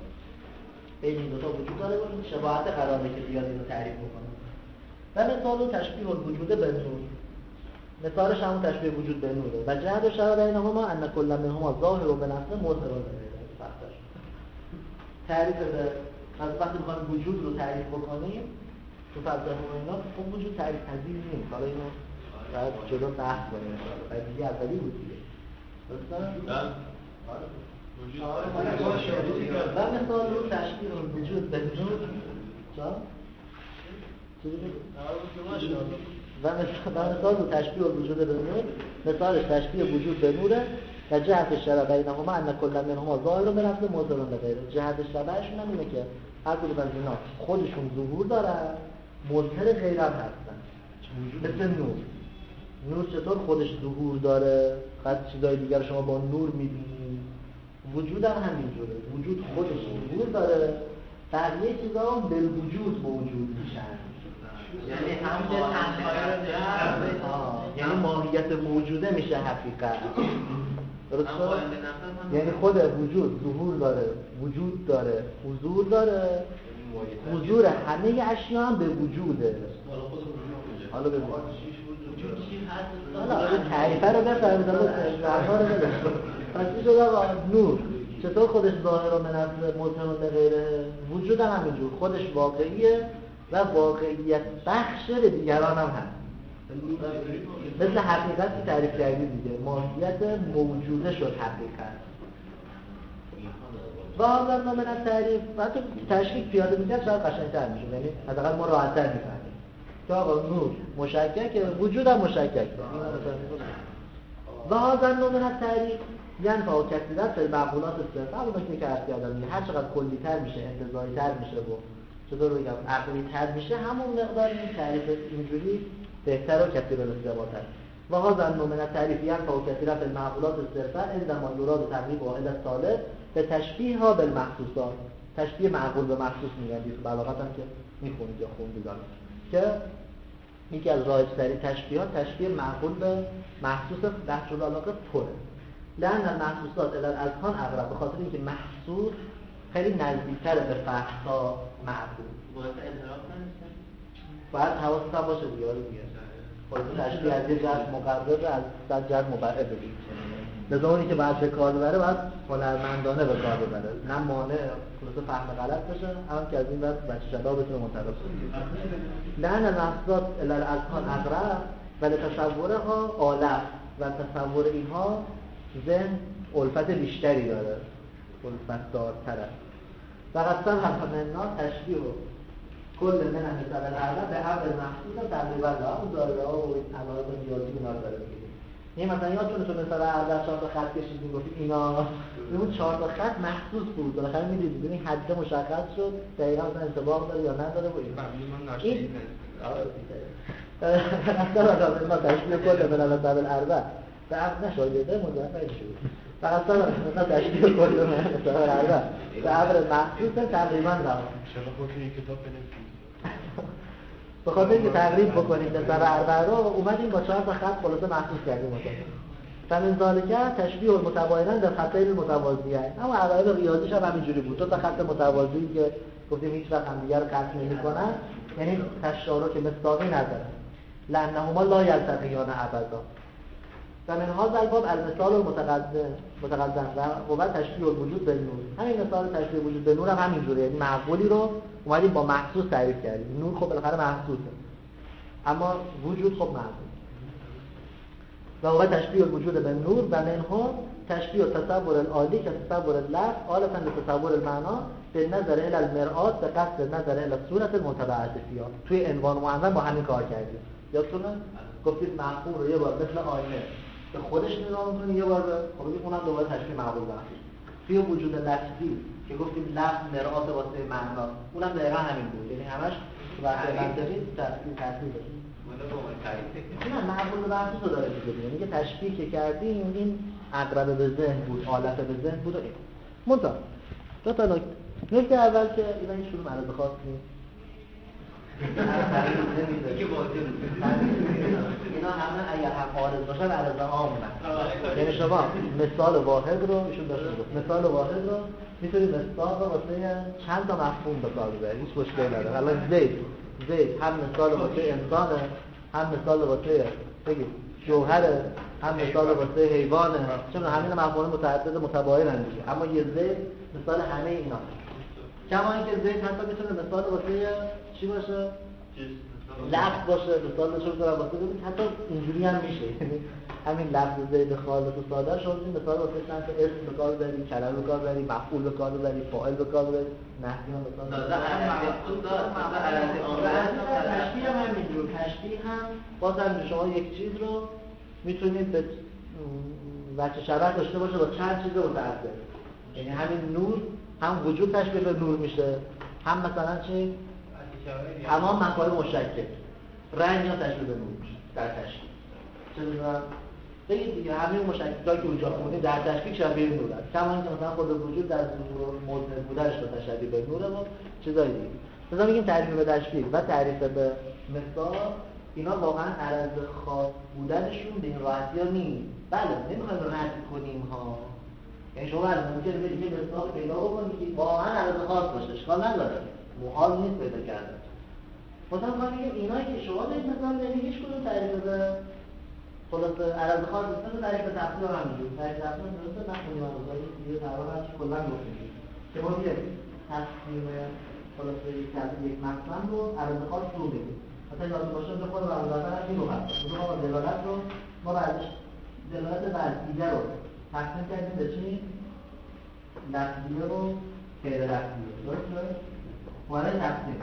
بین این دو تا وجود داره باشه، شباهت قراره که بیاد اینو تعریف بکنه. و مثال و تشبیه الوجود به نور، مثالش همون تشبیه وجود به نوره. و جهت و شرع بینهما ان کل منهما ظاهر و بنفسه مظهر و تعریف به از وقتی میخوایم وجود رو تعریف بکنیم تو فلسفه و اینا، اون وجود تعریف پذیر نیست. حالا اینو بعد جلو بحث کنیم ان شاء الله. بعد دیگه اولی بود دیگه. درسته؟ و مثال رو تشبیه وجود به وجود جا؟ و مثال رو تشبیه وجود به نور، مثالش تشبیه وجود به نوره و جهت شبه بینهما ان کل منهما ظاهر به نفس مظهر به غیره. جهت شبهشون هم اینه که هر کدوم از اینا خودشون ظهور دارن، مظهر غیر هم هستن. مثل نور. نور چطور خودش ظهور داره؟ بعد چیزای دیگر شما با نور میبینید. وجود هم همینجوره. وجود خودش ظهور داره، بقیه چیزا هم بالوجود موجود میشن. یعنی هم که تنها یعنی ماهیت موجوده میشه حقیقت. درسته؟ یعنی خود وجود ظهور داره، وجود داره، حضور داره. حضور همه اشیا هم به وجوده. حالا به وجود چی هست؟ حالا تعریفه رو بفرمید، حالا درها رو بده. پس این شده آقا نور چطور خودش ظاهر و منفذ مظهر به غیره؟ وجود هم همینجور خودش واقعیه و واقعیت بخش به دیگران هم هست. مثل حقیقت که تعریف کردی دیگه، ماهیت موجوده شد حقیقت. و آن نام من تعریف و تو تشکیک پیاده میکرد شاید قشنگ‌تر میشه، یعنی حداقل ما راحت‌تر میفهمیم که آقا نور مشککه، وجود هم مشککه. و آن نام من تعریف یعنی با کثیرت به معقولات صرف همون نکته که عرض کردم، هر چقدر کلی‌تر میشه، انتزاعی‌تر میشه و چطور بگم عقلی‌تر میشه، همون مقدار این تعریف اینجوری بهتر و کثیر الاستباط‌تر. و هذا النوع من التعریف یعنی با کثیرت المعقولات الصرفه عندما یراد تقریب واحد الصالح به تشبیهها بالمخصوصات. تشبیه معقول به مخصوص میگن، دیگه بلاغت هم که میخونید یا خوندید که یکی از رایج‌ترین تشبیهات تشبیه معقول به مخصوص بحث العلاقه پره. لأن المحسوسات الی الاذهان اقرب، به خاطر اینکه محسوس خیلی نزدیکتر به فهم تا معقول. باید انحراف نمیشه. باید حواست هم باشه دیگه دیگه. خود تشبیه از یه جهت مقرب از صد جهت مبعد بگیم. لذا اونی که باید به کار ببره باید هنرمندانه به کار ببره. نه مانع خلاص فهم غلط بشه، اما که از این وقت بچه شبا بتونه منطبق کنه. لأن المحسوسات الی الاذهان اقرب و لتصورها آلف و تصور اینها ذهن الفت بیشتری داره، الفت دارتره. فقط سن همنا تشبیه کل من مثل العرب به عبر محسوس تقریبا لا اون داره ها و علایق نیازی اینا رو داره میگه. این مثلا یادتونه تو مثل العرب چهار تا خط کشیدیم گفتیم اینا اون چهار تا خط محسوس بود، بالاخره میدیدید ببین حد مشخص شد دقیقاً مثلا انطباق داره یا نداره و این اصلا ما تشبیه کل من مثل العرب به عبر نشایده مضاعف شد. فقط مثلا تشبیه کل من مثل العرب به عبر محسوس تقریبا لا. چرا خودت این کتاب بنویسید؟ به خاطر اینکه تقریب بکنیم به سر اربعه رو اومدیم با چهار تا خط خلاصه محسوس کردیم مثلا. فمن ذالک تشبیه المتباینان در خطین المتوازیه. اما علایق ریاضیش هم همینجوری بود. دو تا خط متوازی که گفتیم هیچ وقت همدیگه رو قطع نمی‌کنن، یعنی تشارک مساوی ندارن. لأنهما لا یلتقیان ابدا. فمن هذا الباب المثال المتقدم متقدم و و تشبیه الوجود به نور. همین مثال تشبیه وجود به نور هم همینجوریه، یعنی معقولی رو اومدیم با محسوس تعریف کردیم. نور خب بالاخره محسوسه، اما وجود خب معقول. و و تشبیه الوجود به نور و منها تشبیه تصور العالی که تصور اللفظ آلتا لتصور المعنا به نظر الی المرآت به قصد نظر الی صورت المتبعه فیها. توی عنوان معین با همین کار کردیم. یادتونه گفتید معقول رو یه بار مثل آینه به خودش نگاه می‌کنی، یه بار خب اونم دوباره تشبیه معقول بخشید. توی وجود لفظی که گفتیم لفظ مرآت واسه معنا، اونم دقیقاً همین بود، یعنی همش واسه منطقی تفسیر تفسیر بود. نه معقول به بحث رو داره میگه، یعنی که تشبیه که کردیم این اقرب به ذهن بود، آلت به ذهن بود و این منتها دو تا نکته. نکته اول که اینا شروع معرض خاص نیست، اینا همه اگر هم عارض باشن عرض عام نه. یعنی شما مثال واحد رو ایشون داشته بود، مثال واحد رو میتونید مثال رو واسه چند تا مفهوم به کار ببرید، هیچ مشکلی نداره. الان زید زید هم مثال واسه انسانه، هم مثال واسه بگید جوهره، هم مثال واسه حیوانه، چون همین مفاهیم متعدد متباینن دیگه، اما یه زید مثال همه اینا. کما اینکه زید حتی میتونه مثال واسه چی باشه؟ لفظ باشه مثال نشون دارم واسه ببینید حتی اینجوری هم میشه. یعنی همین لفظ زید خالص و ساده شو این مثال واسه چند تا اسم به کار ببری، کلمه به کار ببری، مفعول به کار ببری، فاعل به کار ببری، نحوی هم مثال داده مقصود داد مثلا عرضی آمده تشبیه هم همینجور. تشبیه هم بازم شما یک چیز رو میتونید به وجه شبه داشته باشه با چند چیز متعدد. یعنی همین نور هم وجود تشبیه به نور میشه، هم مثلا چی؟ تمام مکان مشکل رنگ هم تشبیه به نور میشه در تشکیل. چه میدونم بگید دیگه همین مشکلات که اونجا خونید در تشکیل شبیه نور هست، کما اینکه مثلا خود وجود در ظهور مدن بودنش رو تشبیه به نوره و چیزایی دیگه. مثلا میگیم تعریف به تشبیه و تعریف به مثال، اینا واقعا عرض خاص بودنشون به این راحتی ها نیست. بله نمیخوایم رد کنیم ها، یعنی شما الان ممکنه برید یه مثال پیدا بکنید که واقعا عرض خاص باشه، اشکال نداره، محال نیست پیدا کردن. مثلا ما میگیم اینایی که شما دارید مثلا ببینید هیچ کدوم تعریف به خلاص عرض خاص نیست، تعریف به تفصیل هم همینجور. تعریف تفصیل درسته نخونیم مثلا یه تعریف هست کلا گفتیم که ما میگیم تصمیم خلاص یک تعریف یک مفهوم رو عرض خاص رو بگیم. مثلا یاد باشه به خود برادر این رو هست. ما دلالت رو ما بعدش دلالت ورزیده رو تقسیم کردیم به چی؟ لفظیه و غیر لفظیه. درسته؟ وارد تقسیم.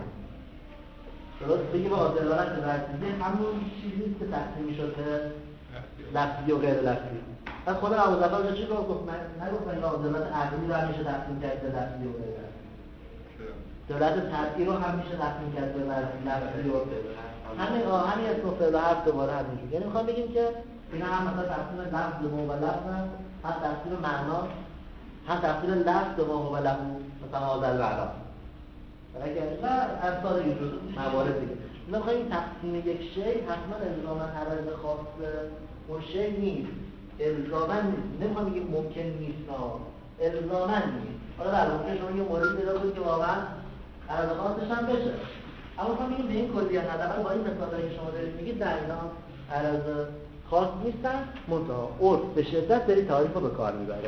درست بگیم با دلالت ورزیده همون چیزی که تقسیم میشد به لفظیه و غیر لفظیه. پس خود ابوالظفر چی رو گفت؟ من نگفت من دلالت عقلی رو هم میشه تقسیم کرد به لفظیه و غیر لفظیه. دلالت طبعی رو هم میشه تقسیم کرد به لفظیه و غیر لفظیه. همین همین اسم فعل و حرف دوباره همینجوری. یعنی میخوام بگیم که اینا هم مثلا تقسیم لفظ به ما و لفظ هم تقسیم معنا، هم تقسیم لفظ به ما و لفظ مثلا حاضر بعدا. اگر و امثال اینجور موارد دیگه. اینا میخوایم این تقسیم یک شی حتما الزاما عرض خاص اون شی نیست. الزاما نیست. نمیخوام بگیم ممکن نیست ها. الزاما نیست. حالا در ممکن شما یه موردی پیدا کنید که واقعا عرض خاصش هم بشه. اما میخوام بگیم به این کلیت حداقل با این مثالایی که شما دارید میگید در اینا عرض خاص نیستن، منتها عرف به شدت داری تعریف رو به کار میبره.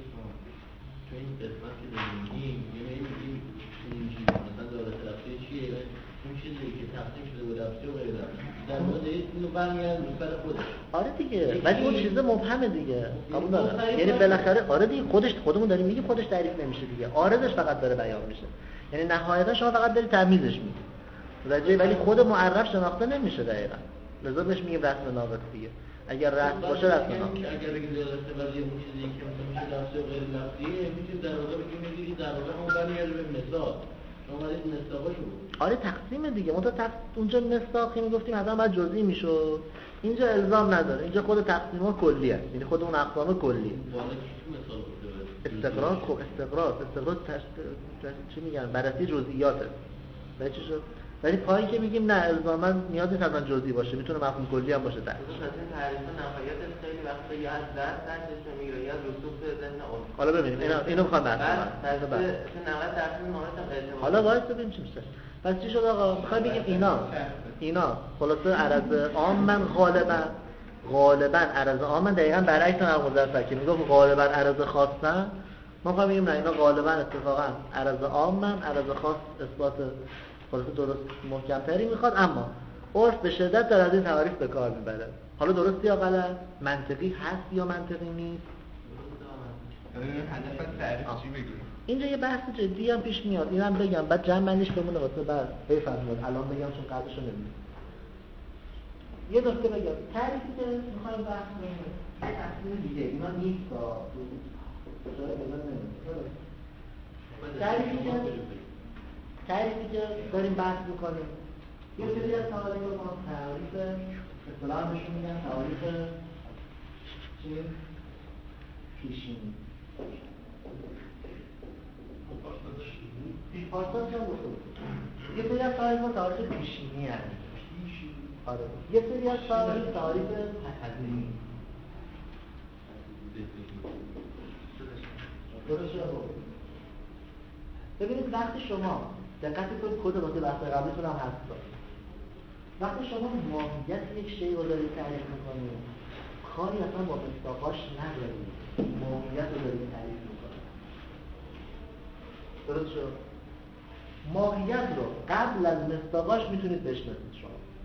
تو این قسمت که داریم میگیم یعنی میگیم اینجوری مثلا دولت رفته چیه؟ اون چیزی که تقسیم شده بود رفته و غیر رفته در مورد اینو برمیگردن رو سر خودش. آره دیگه، ولی اون چیز مبهمه دیگه. قبول دارم. یعنی بالاخره آره دیگه خودش خودمون داریم میگیم خودش تعریف نمیشه دیگه. عارضش فقط داره بیان میشه. یعنی نهایتا شما فقط داری تمیزش میدی. ولی ولی خود معرف شناخته نمیشه دقیقاً. لذا بهش میگیم رسم ناقص دیگه. اگر رسم باشه رسم ناقص. اگر بگید دلالت ولی اون چیزی که مثلا میشه لفظی و غیر لفظیه میشه در واقع بگیم میگید در واقع اون برمیگرده به مثال. شما باید مصداقاشو بود. آره تقسیم دیگه. ما تا تق... اونجا مصداقی میگفتیم مثلا بعد جزئی میشد. اینجا الزام نداره. اینجا خود تقسیم‌ها کلی است. یعنی خود اون اقسام کلیه. والا چی مثال بوده؟ استقرار خب استقرار استقرار تش... چی میگن؟ بررسی جزئیاته. به چی شد؟ ولی پایی که میگیم نه الزاما نیاز نیست حتما جزئی باشه، میتونه مفهوم کلی هم باشه. در از این تعریف نهایت خیلی وقتا یا از دست درسش میگیره یا رسوخ ذهن اون. حالا ببینیم اینا اینو میخوام بحث کنم. بعد نهایت درس نهایت هم اعتماد. حالا وایس ببینیم چی میشه. پس چی شد آقا؟ میخوام بگیم اینا اینا خلاصه عرض عامن غالبا غالبا عرض عامن دقیقاً برعکس ابوالظفر که میگفت غالبا عرض خاصن. ما میخوام بگیم نه اینا غالبا اتفاقا عرض عامن عرض خاص اثبات خلاصه درست محکم‌تری میخواد، اما عرف به شدت در از این تعریف به کار میبره. حالا درست یا غلط؟ منطقی هست یا منطقی نیست؟ هدف تعریف چی بگیم؟ اینجا یه بحث جدی هم پیش میاد. اینم بگم بعد جمع بندیش بمونه واسه بعد بفهمید. الان بگم چون قبلشو نمیدونم. یه نکته بگم. تعریفی که میخوایم بحث کنیم یه تفسیر دیگه اینا نیست تا تعریفی که تعریفی که داریم بحث میکنیم یه سری از تعریف ما تعریف اصطلاح بهشون میگن تعریف چی؟ پیشینی. پیش پاسدار چون گفته بود یه سری از تعریف ما تعریف پیشینی هست. آره یه سری از تعریف تعریف پس‌ازینی. درست شد. ببینید وقتی شما دقت کنید کد واسه بحث قبلیتون هم هست. وقتی شما ماهیت یک شی رو دارید تعریف می‌کنید کاری اصلا با مصداقاش ندارید، ماهیت رو دارید تعریف می‌کنید. درست شد؟ ماهیت رو قبل از مصداقاش میتونید بشناسید شما.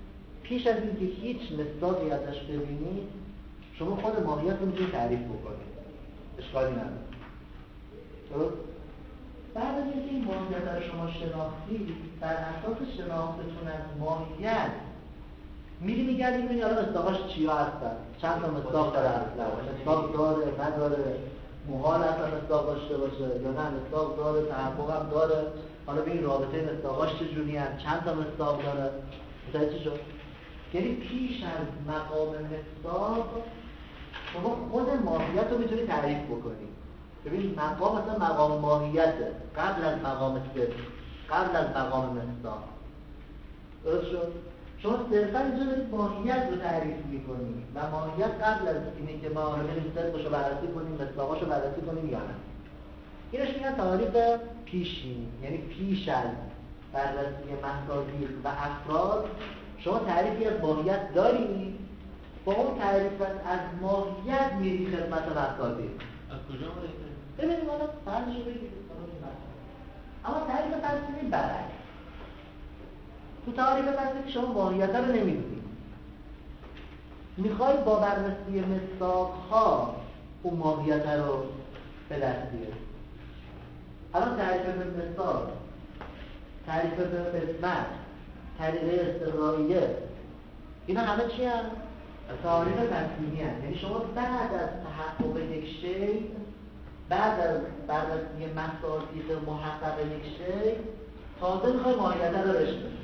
پیش از اینکه هیچ مصداقی ازش ببینید شما خود ماهیت رو میتونید تعریف بکنید، اشکالی نداره. درست؟ بعد از اینکه این ماهیت رو شما شناختید، بر اساس شناختتون از ماهیت میری میگردی میبینی حالا مصداقاش چیا هستن، چند تا مصداق داره اصلا، مصداق داره نداره، محال اصلا مصداق داشته باشه یا نه مصداق داره، تحقق هم داره، حالا ببین رابطه مصداقاش چجوری هست، چند تا مصداق داره. متوجه چی شد؟ یعنی پیش از مقام مصداق شما خود ماهیت رو میتونی تعریف بکنی. ببین مقام مثلا مقام ماهیته قبل از مقام صفت، قبل از مقام مصداق. درست شد؟ شما صرفا اینجا دارید ماهیت رو تعریف میکنی و ماهیت قبل از اینه که ما حالا بریم صفت رو بررسی کنیم، مصداقاش رو بررسی کنیم یا نه. اینش میگن تعریف پیشین، یعنی پیش از بررسی مصادیق و افراد شما تعریفی از ماهیت دارید، با اون تعریف از ماهیت میری خدمت مصادیق. از کجا ماهیت؟ ببینید حالا فرضش رو بگیرید، اما تعریف فلسفی برعکس. تو تعریف فلسفی شما ماهیت رو نمیدونید، میخوای با بررسی مصداق‌ها اون ماهیت رو به دست بیارید. الان تعریف به مصداق، تعریف به قسمت، تعریف استقراییه، اینا همه چی هم؟ تعریف تصمیمی هست. یعنی شما بعد از تحقق یک شی، بعد از بررسی مصادیق محقق یک شی تازه میخوای ماهیت رو بشناسی.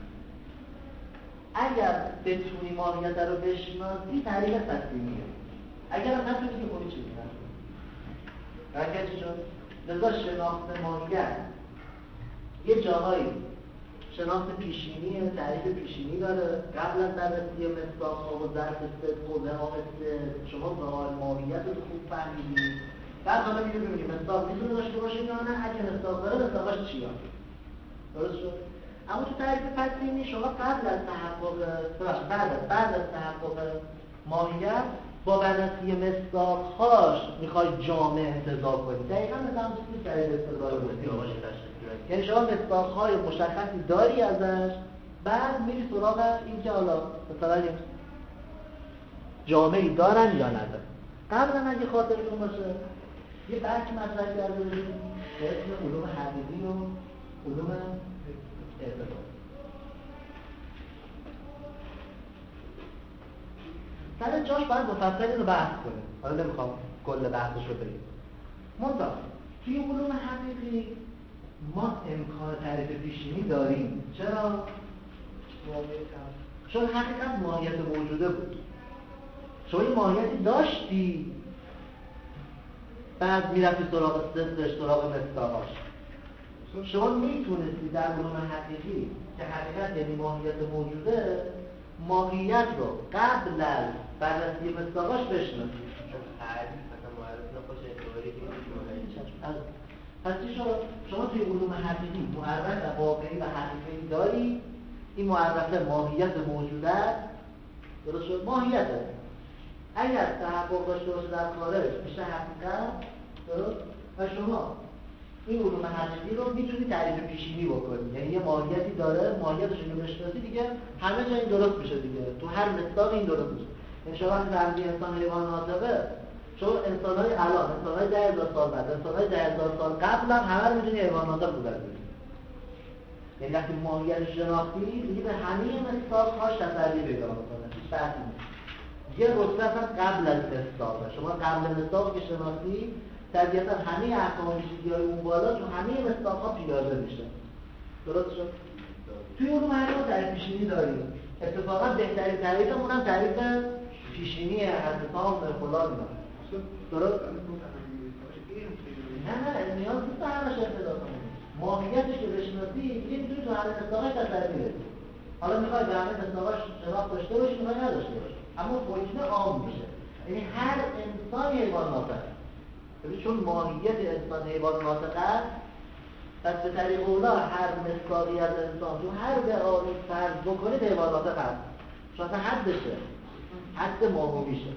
اگر بتونی ماهیت رو بشناسی تعریف تصمیمیه، اگر هم نتونی که خوبی چیزی نتونی. برکه چی شد؟ لذا شناخت ماهیت یه جاهایی شناخت پیشینی، تعریف پیشینی داره. قبل از بررسی مصداق‌ها و ظرف صدق و وهام صدق شما ظاهر ماهیت رو خوب فهمیدید. بعد حالا میگه ببینیم مصداق میتونه داشته باشه یا نه، اگه مصداق داره مصداقاش چیه؟ درست شد؟ اما تو تعریف تصمیمی شما قبل از تحقق بعد از بعد از تحقق ماهیت با بررسی مصداق‌هاش میخوای جامع انتزاع کنی. دقیقاً مثل همون چیزی که تعریف استقرار گفتیم. یعنی شما مصداق‌های مشخصی داری ازش، بعد میری سراغ این که حالا مثلا جامعی دارن یا ندارن. قبلا اگه خاطرتون باشه یه بحث مطرح کرده بودیم به اسم علوم حقیقی و علوم ارتباط. سر جاش باید مفصل اینو بحث کنیم، حالا نمیخوام کل بحثش رو بگیم. منتها توی علوم حقیقی ما امکان تعریف پیشینی داریم. چرا؟ چون حقیقت ماهیت موجوده بود. شما این ماهیتی داشتی، بعد میرفتی سراغ صدقش، سراغ مصداقاش. شما میتونستی در علوم حقیقی که حقیقت یعنی ماهیت موجوده، ماهیت رو قبل از بررسی مصداقاش بشناسی. تعریف مثلا معرفی خوش اعتباری که پس چی شد؟ شما توی علوم حقیقی معرف واقعی و حقیقی داری، این معرفه ماهیت موجوده است. درست شد؟ ماهیته. اگر تحقق داشته باشه در خارج میشه حقیقت. درست؟ و شما این علوم حقیقی رو میتونی تعریف پیشینی بکنی، یعنی یه ماهیتی داره، ماهیتش رو بشناسی دیگه همه جا این درست میشه دیگه، تو هر مصداق این درست میشه. یعنی شما وقتی درمی انسان حیوان ناطقه، شما انسان‌های الان، انسان‌های ده هزار سال بعد، انسان‌های ده هزار سال قبل هم همه رو می‌تونی حیوان ناطق بودن. یعنی وقتی ماهیت شناختی دیگه به همه مصداق‌هاش تسری پیدا می‌کنه. هیچ بحثی نیست. یه رتبه اصلا قبل از مصداقه. شما قبل مصداق که شناختی، طبیعتاً همه احکام چیزی‌های اون بالا تو همه مصداق‌ها پیاده میشه. درست شد؟ توی علوم حقیقی تعریف پیشینی داریم. اتفاقاً بهترین تعریفمون هم تعریف پیشینی حدثان فلان اینا. درست؟ نه نه نیاز نیست همش ابتدا کنیم. ماهیتش که بشناسی یه میتونی تو همه مصداقاش تسری برسی. حالا میخوای به همه مصداقاش شناخت داشته باشی، میخوای نداشته باشی، اما حکم عام میشه. یعنی هر انسانی حیوان ناطق. ببین چون ماهیت انسان حیوان ناطق است، پس به طریق اولا هر مصداقی از انسان تو هر دعایی فرض بکنید حیوان ناطق هست. چون اصلا حدشه، حد ماهومیشه.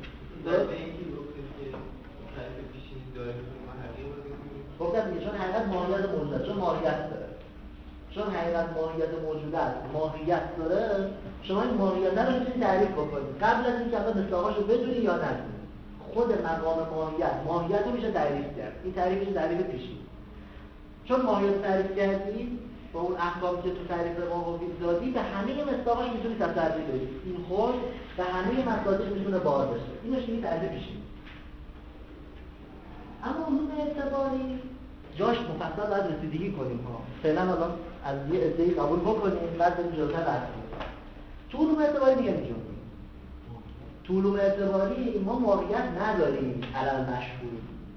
گفتم دیگه چون حقیقت ماهیت موجوده، چون ماهیت داره. چون حقیقت ماهیت موجوده است، ماهیت داره، شما این ماهیت رو میتونید تعریف بکنید قبل از اینکه اصلا مصداقاشو بدونی یا ندونی. خود مقام ماهیت ماهیت رو میشه تعریف کرد. این تعریف میشه تعریف پیشی. چون ماهیت تعریف کردی با اون احکامی که تو تعریف ما گفتید دادی، به همه مصداقاش میتونی تصرفی بدید. این خود به همه مصادیق میتونه بار بشه. اینش میشه تعریف پیشی. اما علوم اعتباری جاش مفصل باید رسیدگی کنیم ها. فعلا الان از یه عده‌ای قبول بکنیم بعد بریم جلوتر بحث کنیم. تو علوم اعتباری میگه اینجوری. تو علوم اعتباری ما ماهیت نداریم علل مشهور.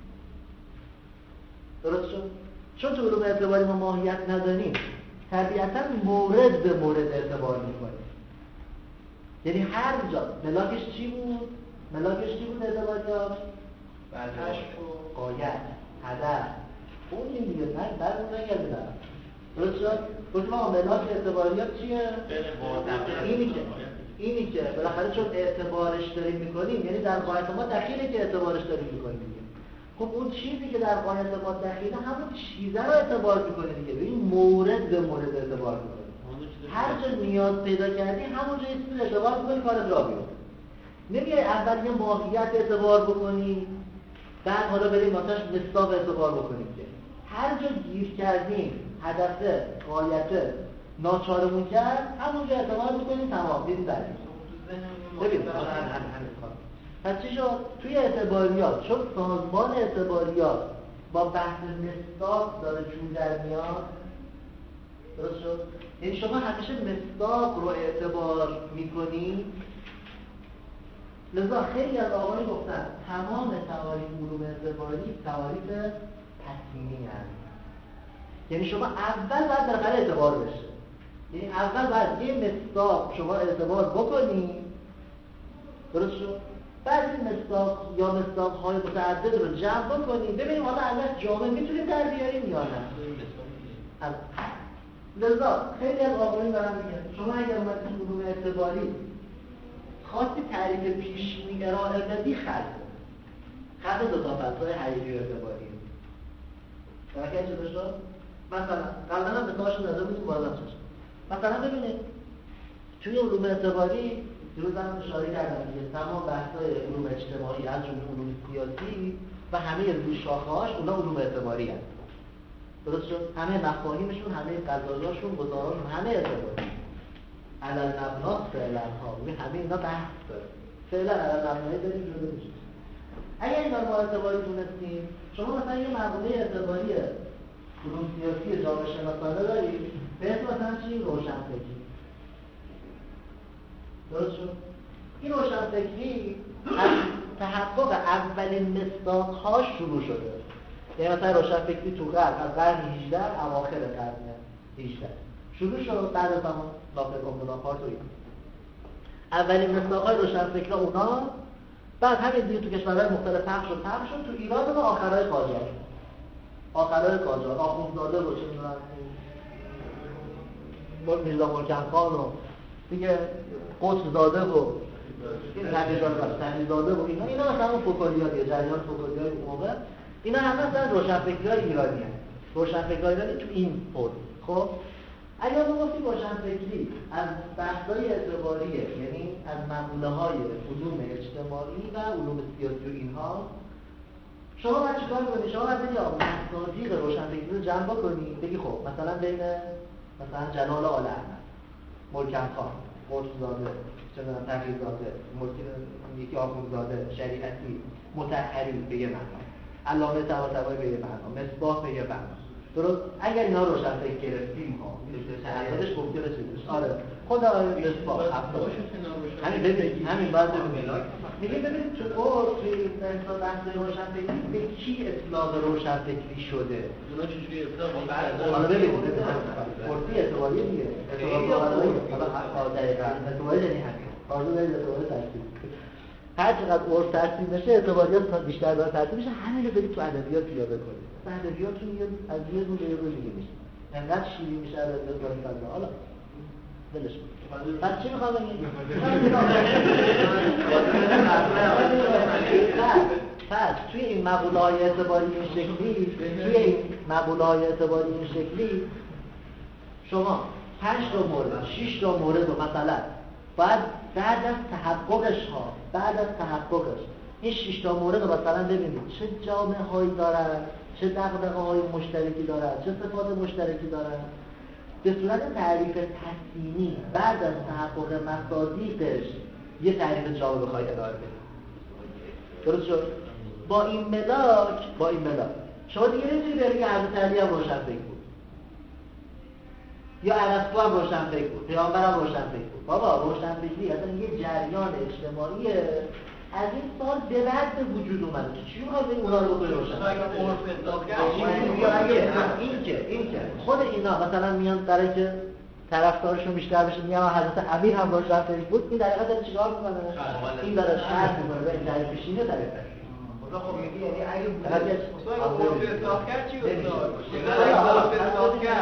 درست شد؟ چون تو علوم اعتباری ما ماهیت نداریم طبیعتا مورد به مورد اعتبار میکنیم. یعنی هر جا ملاکش چی بود؟ ملاکش چی بود اعتباریات؟ کشف و غایت، هدف. اون این دیگه نه بعد اون نگردیدم. درست شد؟ گفتم آقا ملاک اعتباریات چیه؟ اینی که اینی که بالاخره چون اعتبارش داریم میکنیم، یعنی در غایت ما دخیله که اعتبارش داریم میکنیم دیگه. خب اون چیزی که در غایت ما دخیله همون چیزه رو اعتبار میکنه دیگه. ببین مورد به مورد اعتبار میکنه. هر جا نیاز پیدا کردی همونجا یه چیزی اعتبار میکنی کارت را بیفته. نمیای اول یه ماهیت اعتبار بکنی بعد حالا بریم واسش مصداق اعتبار بکنیم که هر جا گیر کردیم هدف غایت ناچارمون کرد همونجا اعتبار میکنیم تمام دیدیم بریم. ببین پس چی شد؟ توی اعتباریات چون سازمان اعتباریات با بحث مصداق داره جون در میاد، درست شد؟ یعنی شما همیشه مصداق رو اعتبار میکنی. لذا خیلی از آقایون گفتن تمام تعاریف علوم اعتباری تعاریف تصمیمی هست. یعنی شما اول باید بالاخره اعتبار بشه. یعنی اول باید یه مصداق شما اعتبار بکنی، درست شد؟ بعد این مصداق یا مصداق‌های متعدد رو جمع بکنیم ببینیم حالا از جامعه میتونیم در بیاریم یا نه. لذا خیلی از آقایون دارن میگن شما اگر اومدید تو علوم اعتباری خواستی تعریف پیشینی ارائه بدی خلق خلق دو تا فلسفه حقیقی و اعتباری. درکه چه داشت؟ مثلا قبلا هم به تاش نظر میتونیم بازم چشم. مثلا ببینید توی علوم اعتباری دیروز هم اشاره کردم که تمام بحث‌های علوم اجتماعی از جمله علوم سیاسی و همه روی شاخه‌هاش اونا علوم اعتباری هست. درست شد؟ همه مفاهیمشون، همه قضایاشون، گزاراشون همه اعتباری. علل مبناس فعلا ها همه اینا بحث داره. فعلا علل مبنایی داریم جلو میشه. اگر اینا رو ما اعتباری دونستیم، شما مثلا یه مقوله اعتباری علوم سیاسی جامعه شناسانه دارید به اسم مثلا چی؟ روشنفکری. درست شد؟ این روشنفکری از تحقق اولین مصداق‌هاش شروع شده. یعنی مثلا روشنفکری تو غرب از قرن هجدهم اواخر قرن هجدهم شروع شد بعد از همون ناپلئون بوناپارت و اینا. اولین مصداق‌های روشنفکرا اونا، بعد همین دیگه تو کشورهای مختلف پخش شد پخش شد تو ایران و آخرای قاجار. آخرای قاجار آخوندزاده رو چه می‌دونم میرزا ملکم خان و دیگه قطب زاده و این تقی‌زاده و اینا اینا مثلا اون فوکالیات جریان فوکالیات اون موقع اینا همه مثلا روشنفکرای ایرانی هست. روشنفکرای ایرانی تو این فرم. خب اگر ما گفتیم روشنفکری از بحث‌های اعتباریه، یعنی از مقوله‌های علوم اجتماعی و علوم سیاسی و اینها، شما باید چیکار کنید؟ شما باید بگید آقا مصادیق روشنفکری رو جمع بکنید. بگی خب مثلا بین مثلا جلال آل احمد، ملکم خان، قطب‌زاده، چندان تقی‌زاده، یکی آخوندزاده، شریعتی، مطهری به یه معنا، علامه طباطبایی به یه معنا، مصباح به یه معنا. درست؟ اگر اینا روشنفکر گرفتیم ها تعریفش گفته رسیدش. آره خدا مصباح افضل همین ببینید همین باید ببینید میگه ببینید تو قرص توی انسان بحث روشنفکری به کی اطلاق روشنفکری شده؟ اونا چجوری اطلاق؟ حالا ببینید قرصی اعتباری دیگه اعتباری حالا حتی دقیقا اعتباری یعنی همین آرزو دارید اعتباری ترسیم هر چقدر عرف ترسیم بشه اعتباریات بیشتر داره ترسیم میشه. همین رو برید تو ادبیات پیاده کنید. ادبیاتتون یه از یه رو به یه رو دیگه میشه انقدر شیرین میشه ادبیات داره فضا. حالا دلش بود پس چی میخوام بگیم؟ پس توی این مقوله‌های اعتباری این شکلی توی این مقوله‌های اعتباری این شکلی شما پنج تا مورد شش تا مورد رو مثلا بعد بعد از تحققش ها بعد از تحققش این شش تا مورد رو مثلا ببینید چه جامعه هایی دارن، چه دغدغه های مشترکی دارن، چه صفات مشترکی دارن، به صورت تعریف تحسینی بعد از تحقق مصادیقش یه تعریف جامع بخواید ارائه بدید. درست شد؟ با این ملاک با این ملاک شما دیگه نمیتونید بگید که حضرت علی هم روشنفکر بود یا ارسطو هم روشنفکر بود، پیامبر هم روشنفکر بود. بابا روشنفکری اصلا یه جریان اجتماعیه از این سال به بعد به وجود اومده. چی می‌خواد این اونا رو بکنه روشن؟ این که این که خود اینا مثلا میان برای که طرفدارشون بیشتر بشه میگن حضرت امیر هم روشنفکر بود، این در حقیقت داره چیکار می‌کنه؟ این داره شرط می‌کنه به تعریفش اینه تعریف خدا. خب میگی یعنی اگه بود اصلاح کرد چی اصلاح میشه؟ اصلاح کرد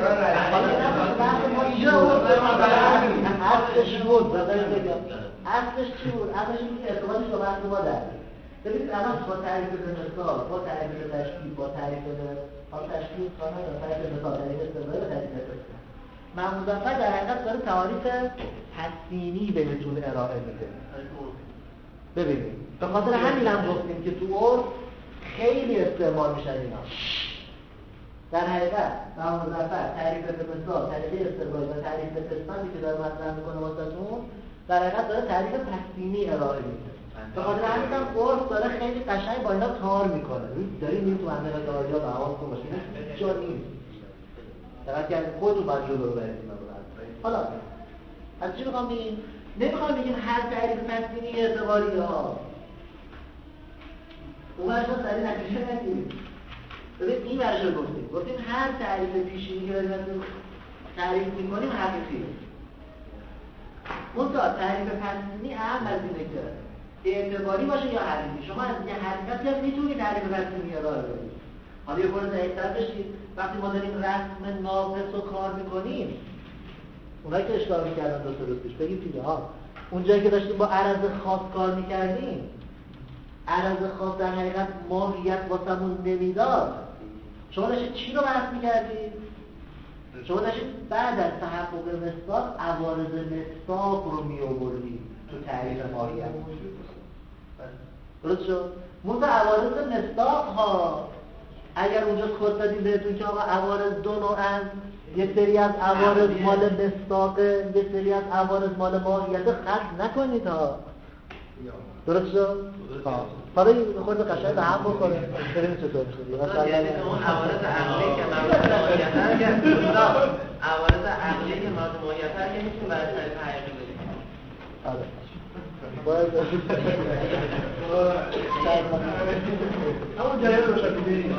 اصلش بود اصلش چی بود؟ اصلش این که ارتباطش با بحث ما در ببینید الان با تعریف مثال، با تعریف تشکیل، با تعریف با تشکیل خانه با تعریف مثال، تعریف استدلال و تعریف تشکیل محمود ظفر در حقیقت داره تعریف تحسینی بهتون ارائه میده. ببینید به خاطر همین هم گفتیم که تو عرف خیلی استعمال میشن اینا. در حقیقت محمود ظفر تعریف مثال، تعریف استدلال و تعریف تشکیلی که داره مطرح میکنه واسهتون در حقیقت داره تعریف تحسینی ارائه میده. به خاطر همین هم عرف داره خیلی قشنگ با اینا کار میکنه. داریم این تو همه داریا به حواستون باشه جا نیست. در که خودتون باید جلو رو برید. حالا از چی میخوام بگیم؟ نمیخوام بگیم هر تعریف تحسینی اعتباری ها اون ورشا سریع نتیجه نگیریم. ببین این ورشا گفتیم گفتیم هر تعریف پیشینی که بریم تعریف میکنیم حقیقیه. منطقه تعریف تحسینی اهم از اینه که اعتباری باشه یا حقیقی. شما از یه حقیقتی هم میتونید تعریف تحسینی ارائه بدید. حالا یه خورده دقیق‌تر بشید وقتی ما داریم رسم ناقص رو کار میکنیم اونایی که اشتباه میکردن دو سه روز پیش بگیم دیگه ها اونجایی که داشتیم با عرض خاص کار میکردیم عرض خاص در حقیقت ماهیت واسمون نمیداد. شما داشتید چی رو بحث میکردید؟ شما داشتید بعد از تحقق مصداق عوارض مصداق رو میآوردید تو تعریف ماهیت. درست شد؟ موضوع عوارض مصداق ها اگر اونجا کد دادیم بهتون که آقا عوارض دو نوعن، یه سری از عوارض مال مصداقه، یه سری از عوارض مال ماهیت، خط نکنید ها. درست شد؟ حالا این خورده قشنگ به هم بکنه بریم چطور میشه مثلا اون عوارض عقلی که مربوط به ماهیت هست که عوارض عقلی که مربوط به ماهیت هست که میتونیم برای تعریف حقیقی بدیم. آره باید همون جایی رو روشن کنید.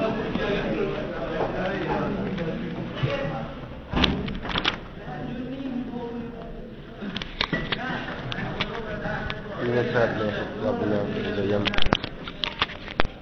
Ini saya sudah bilang,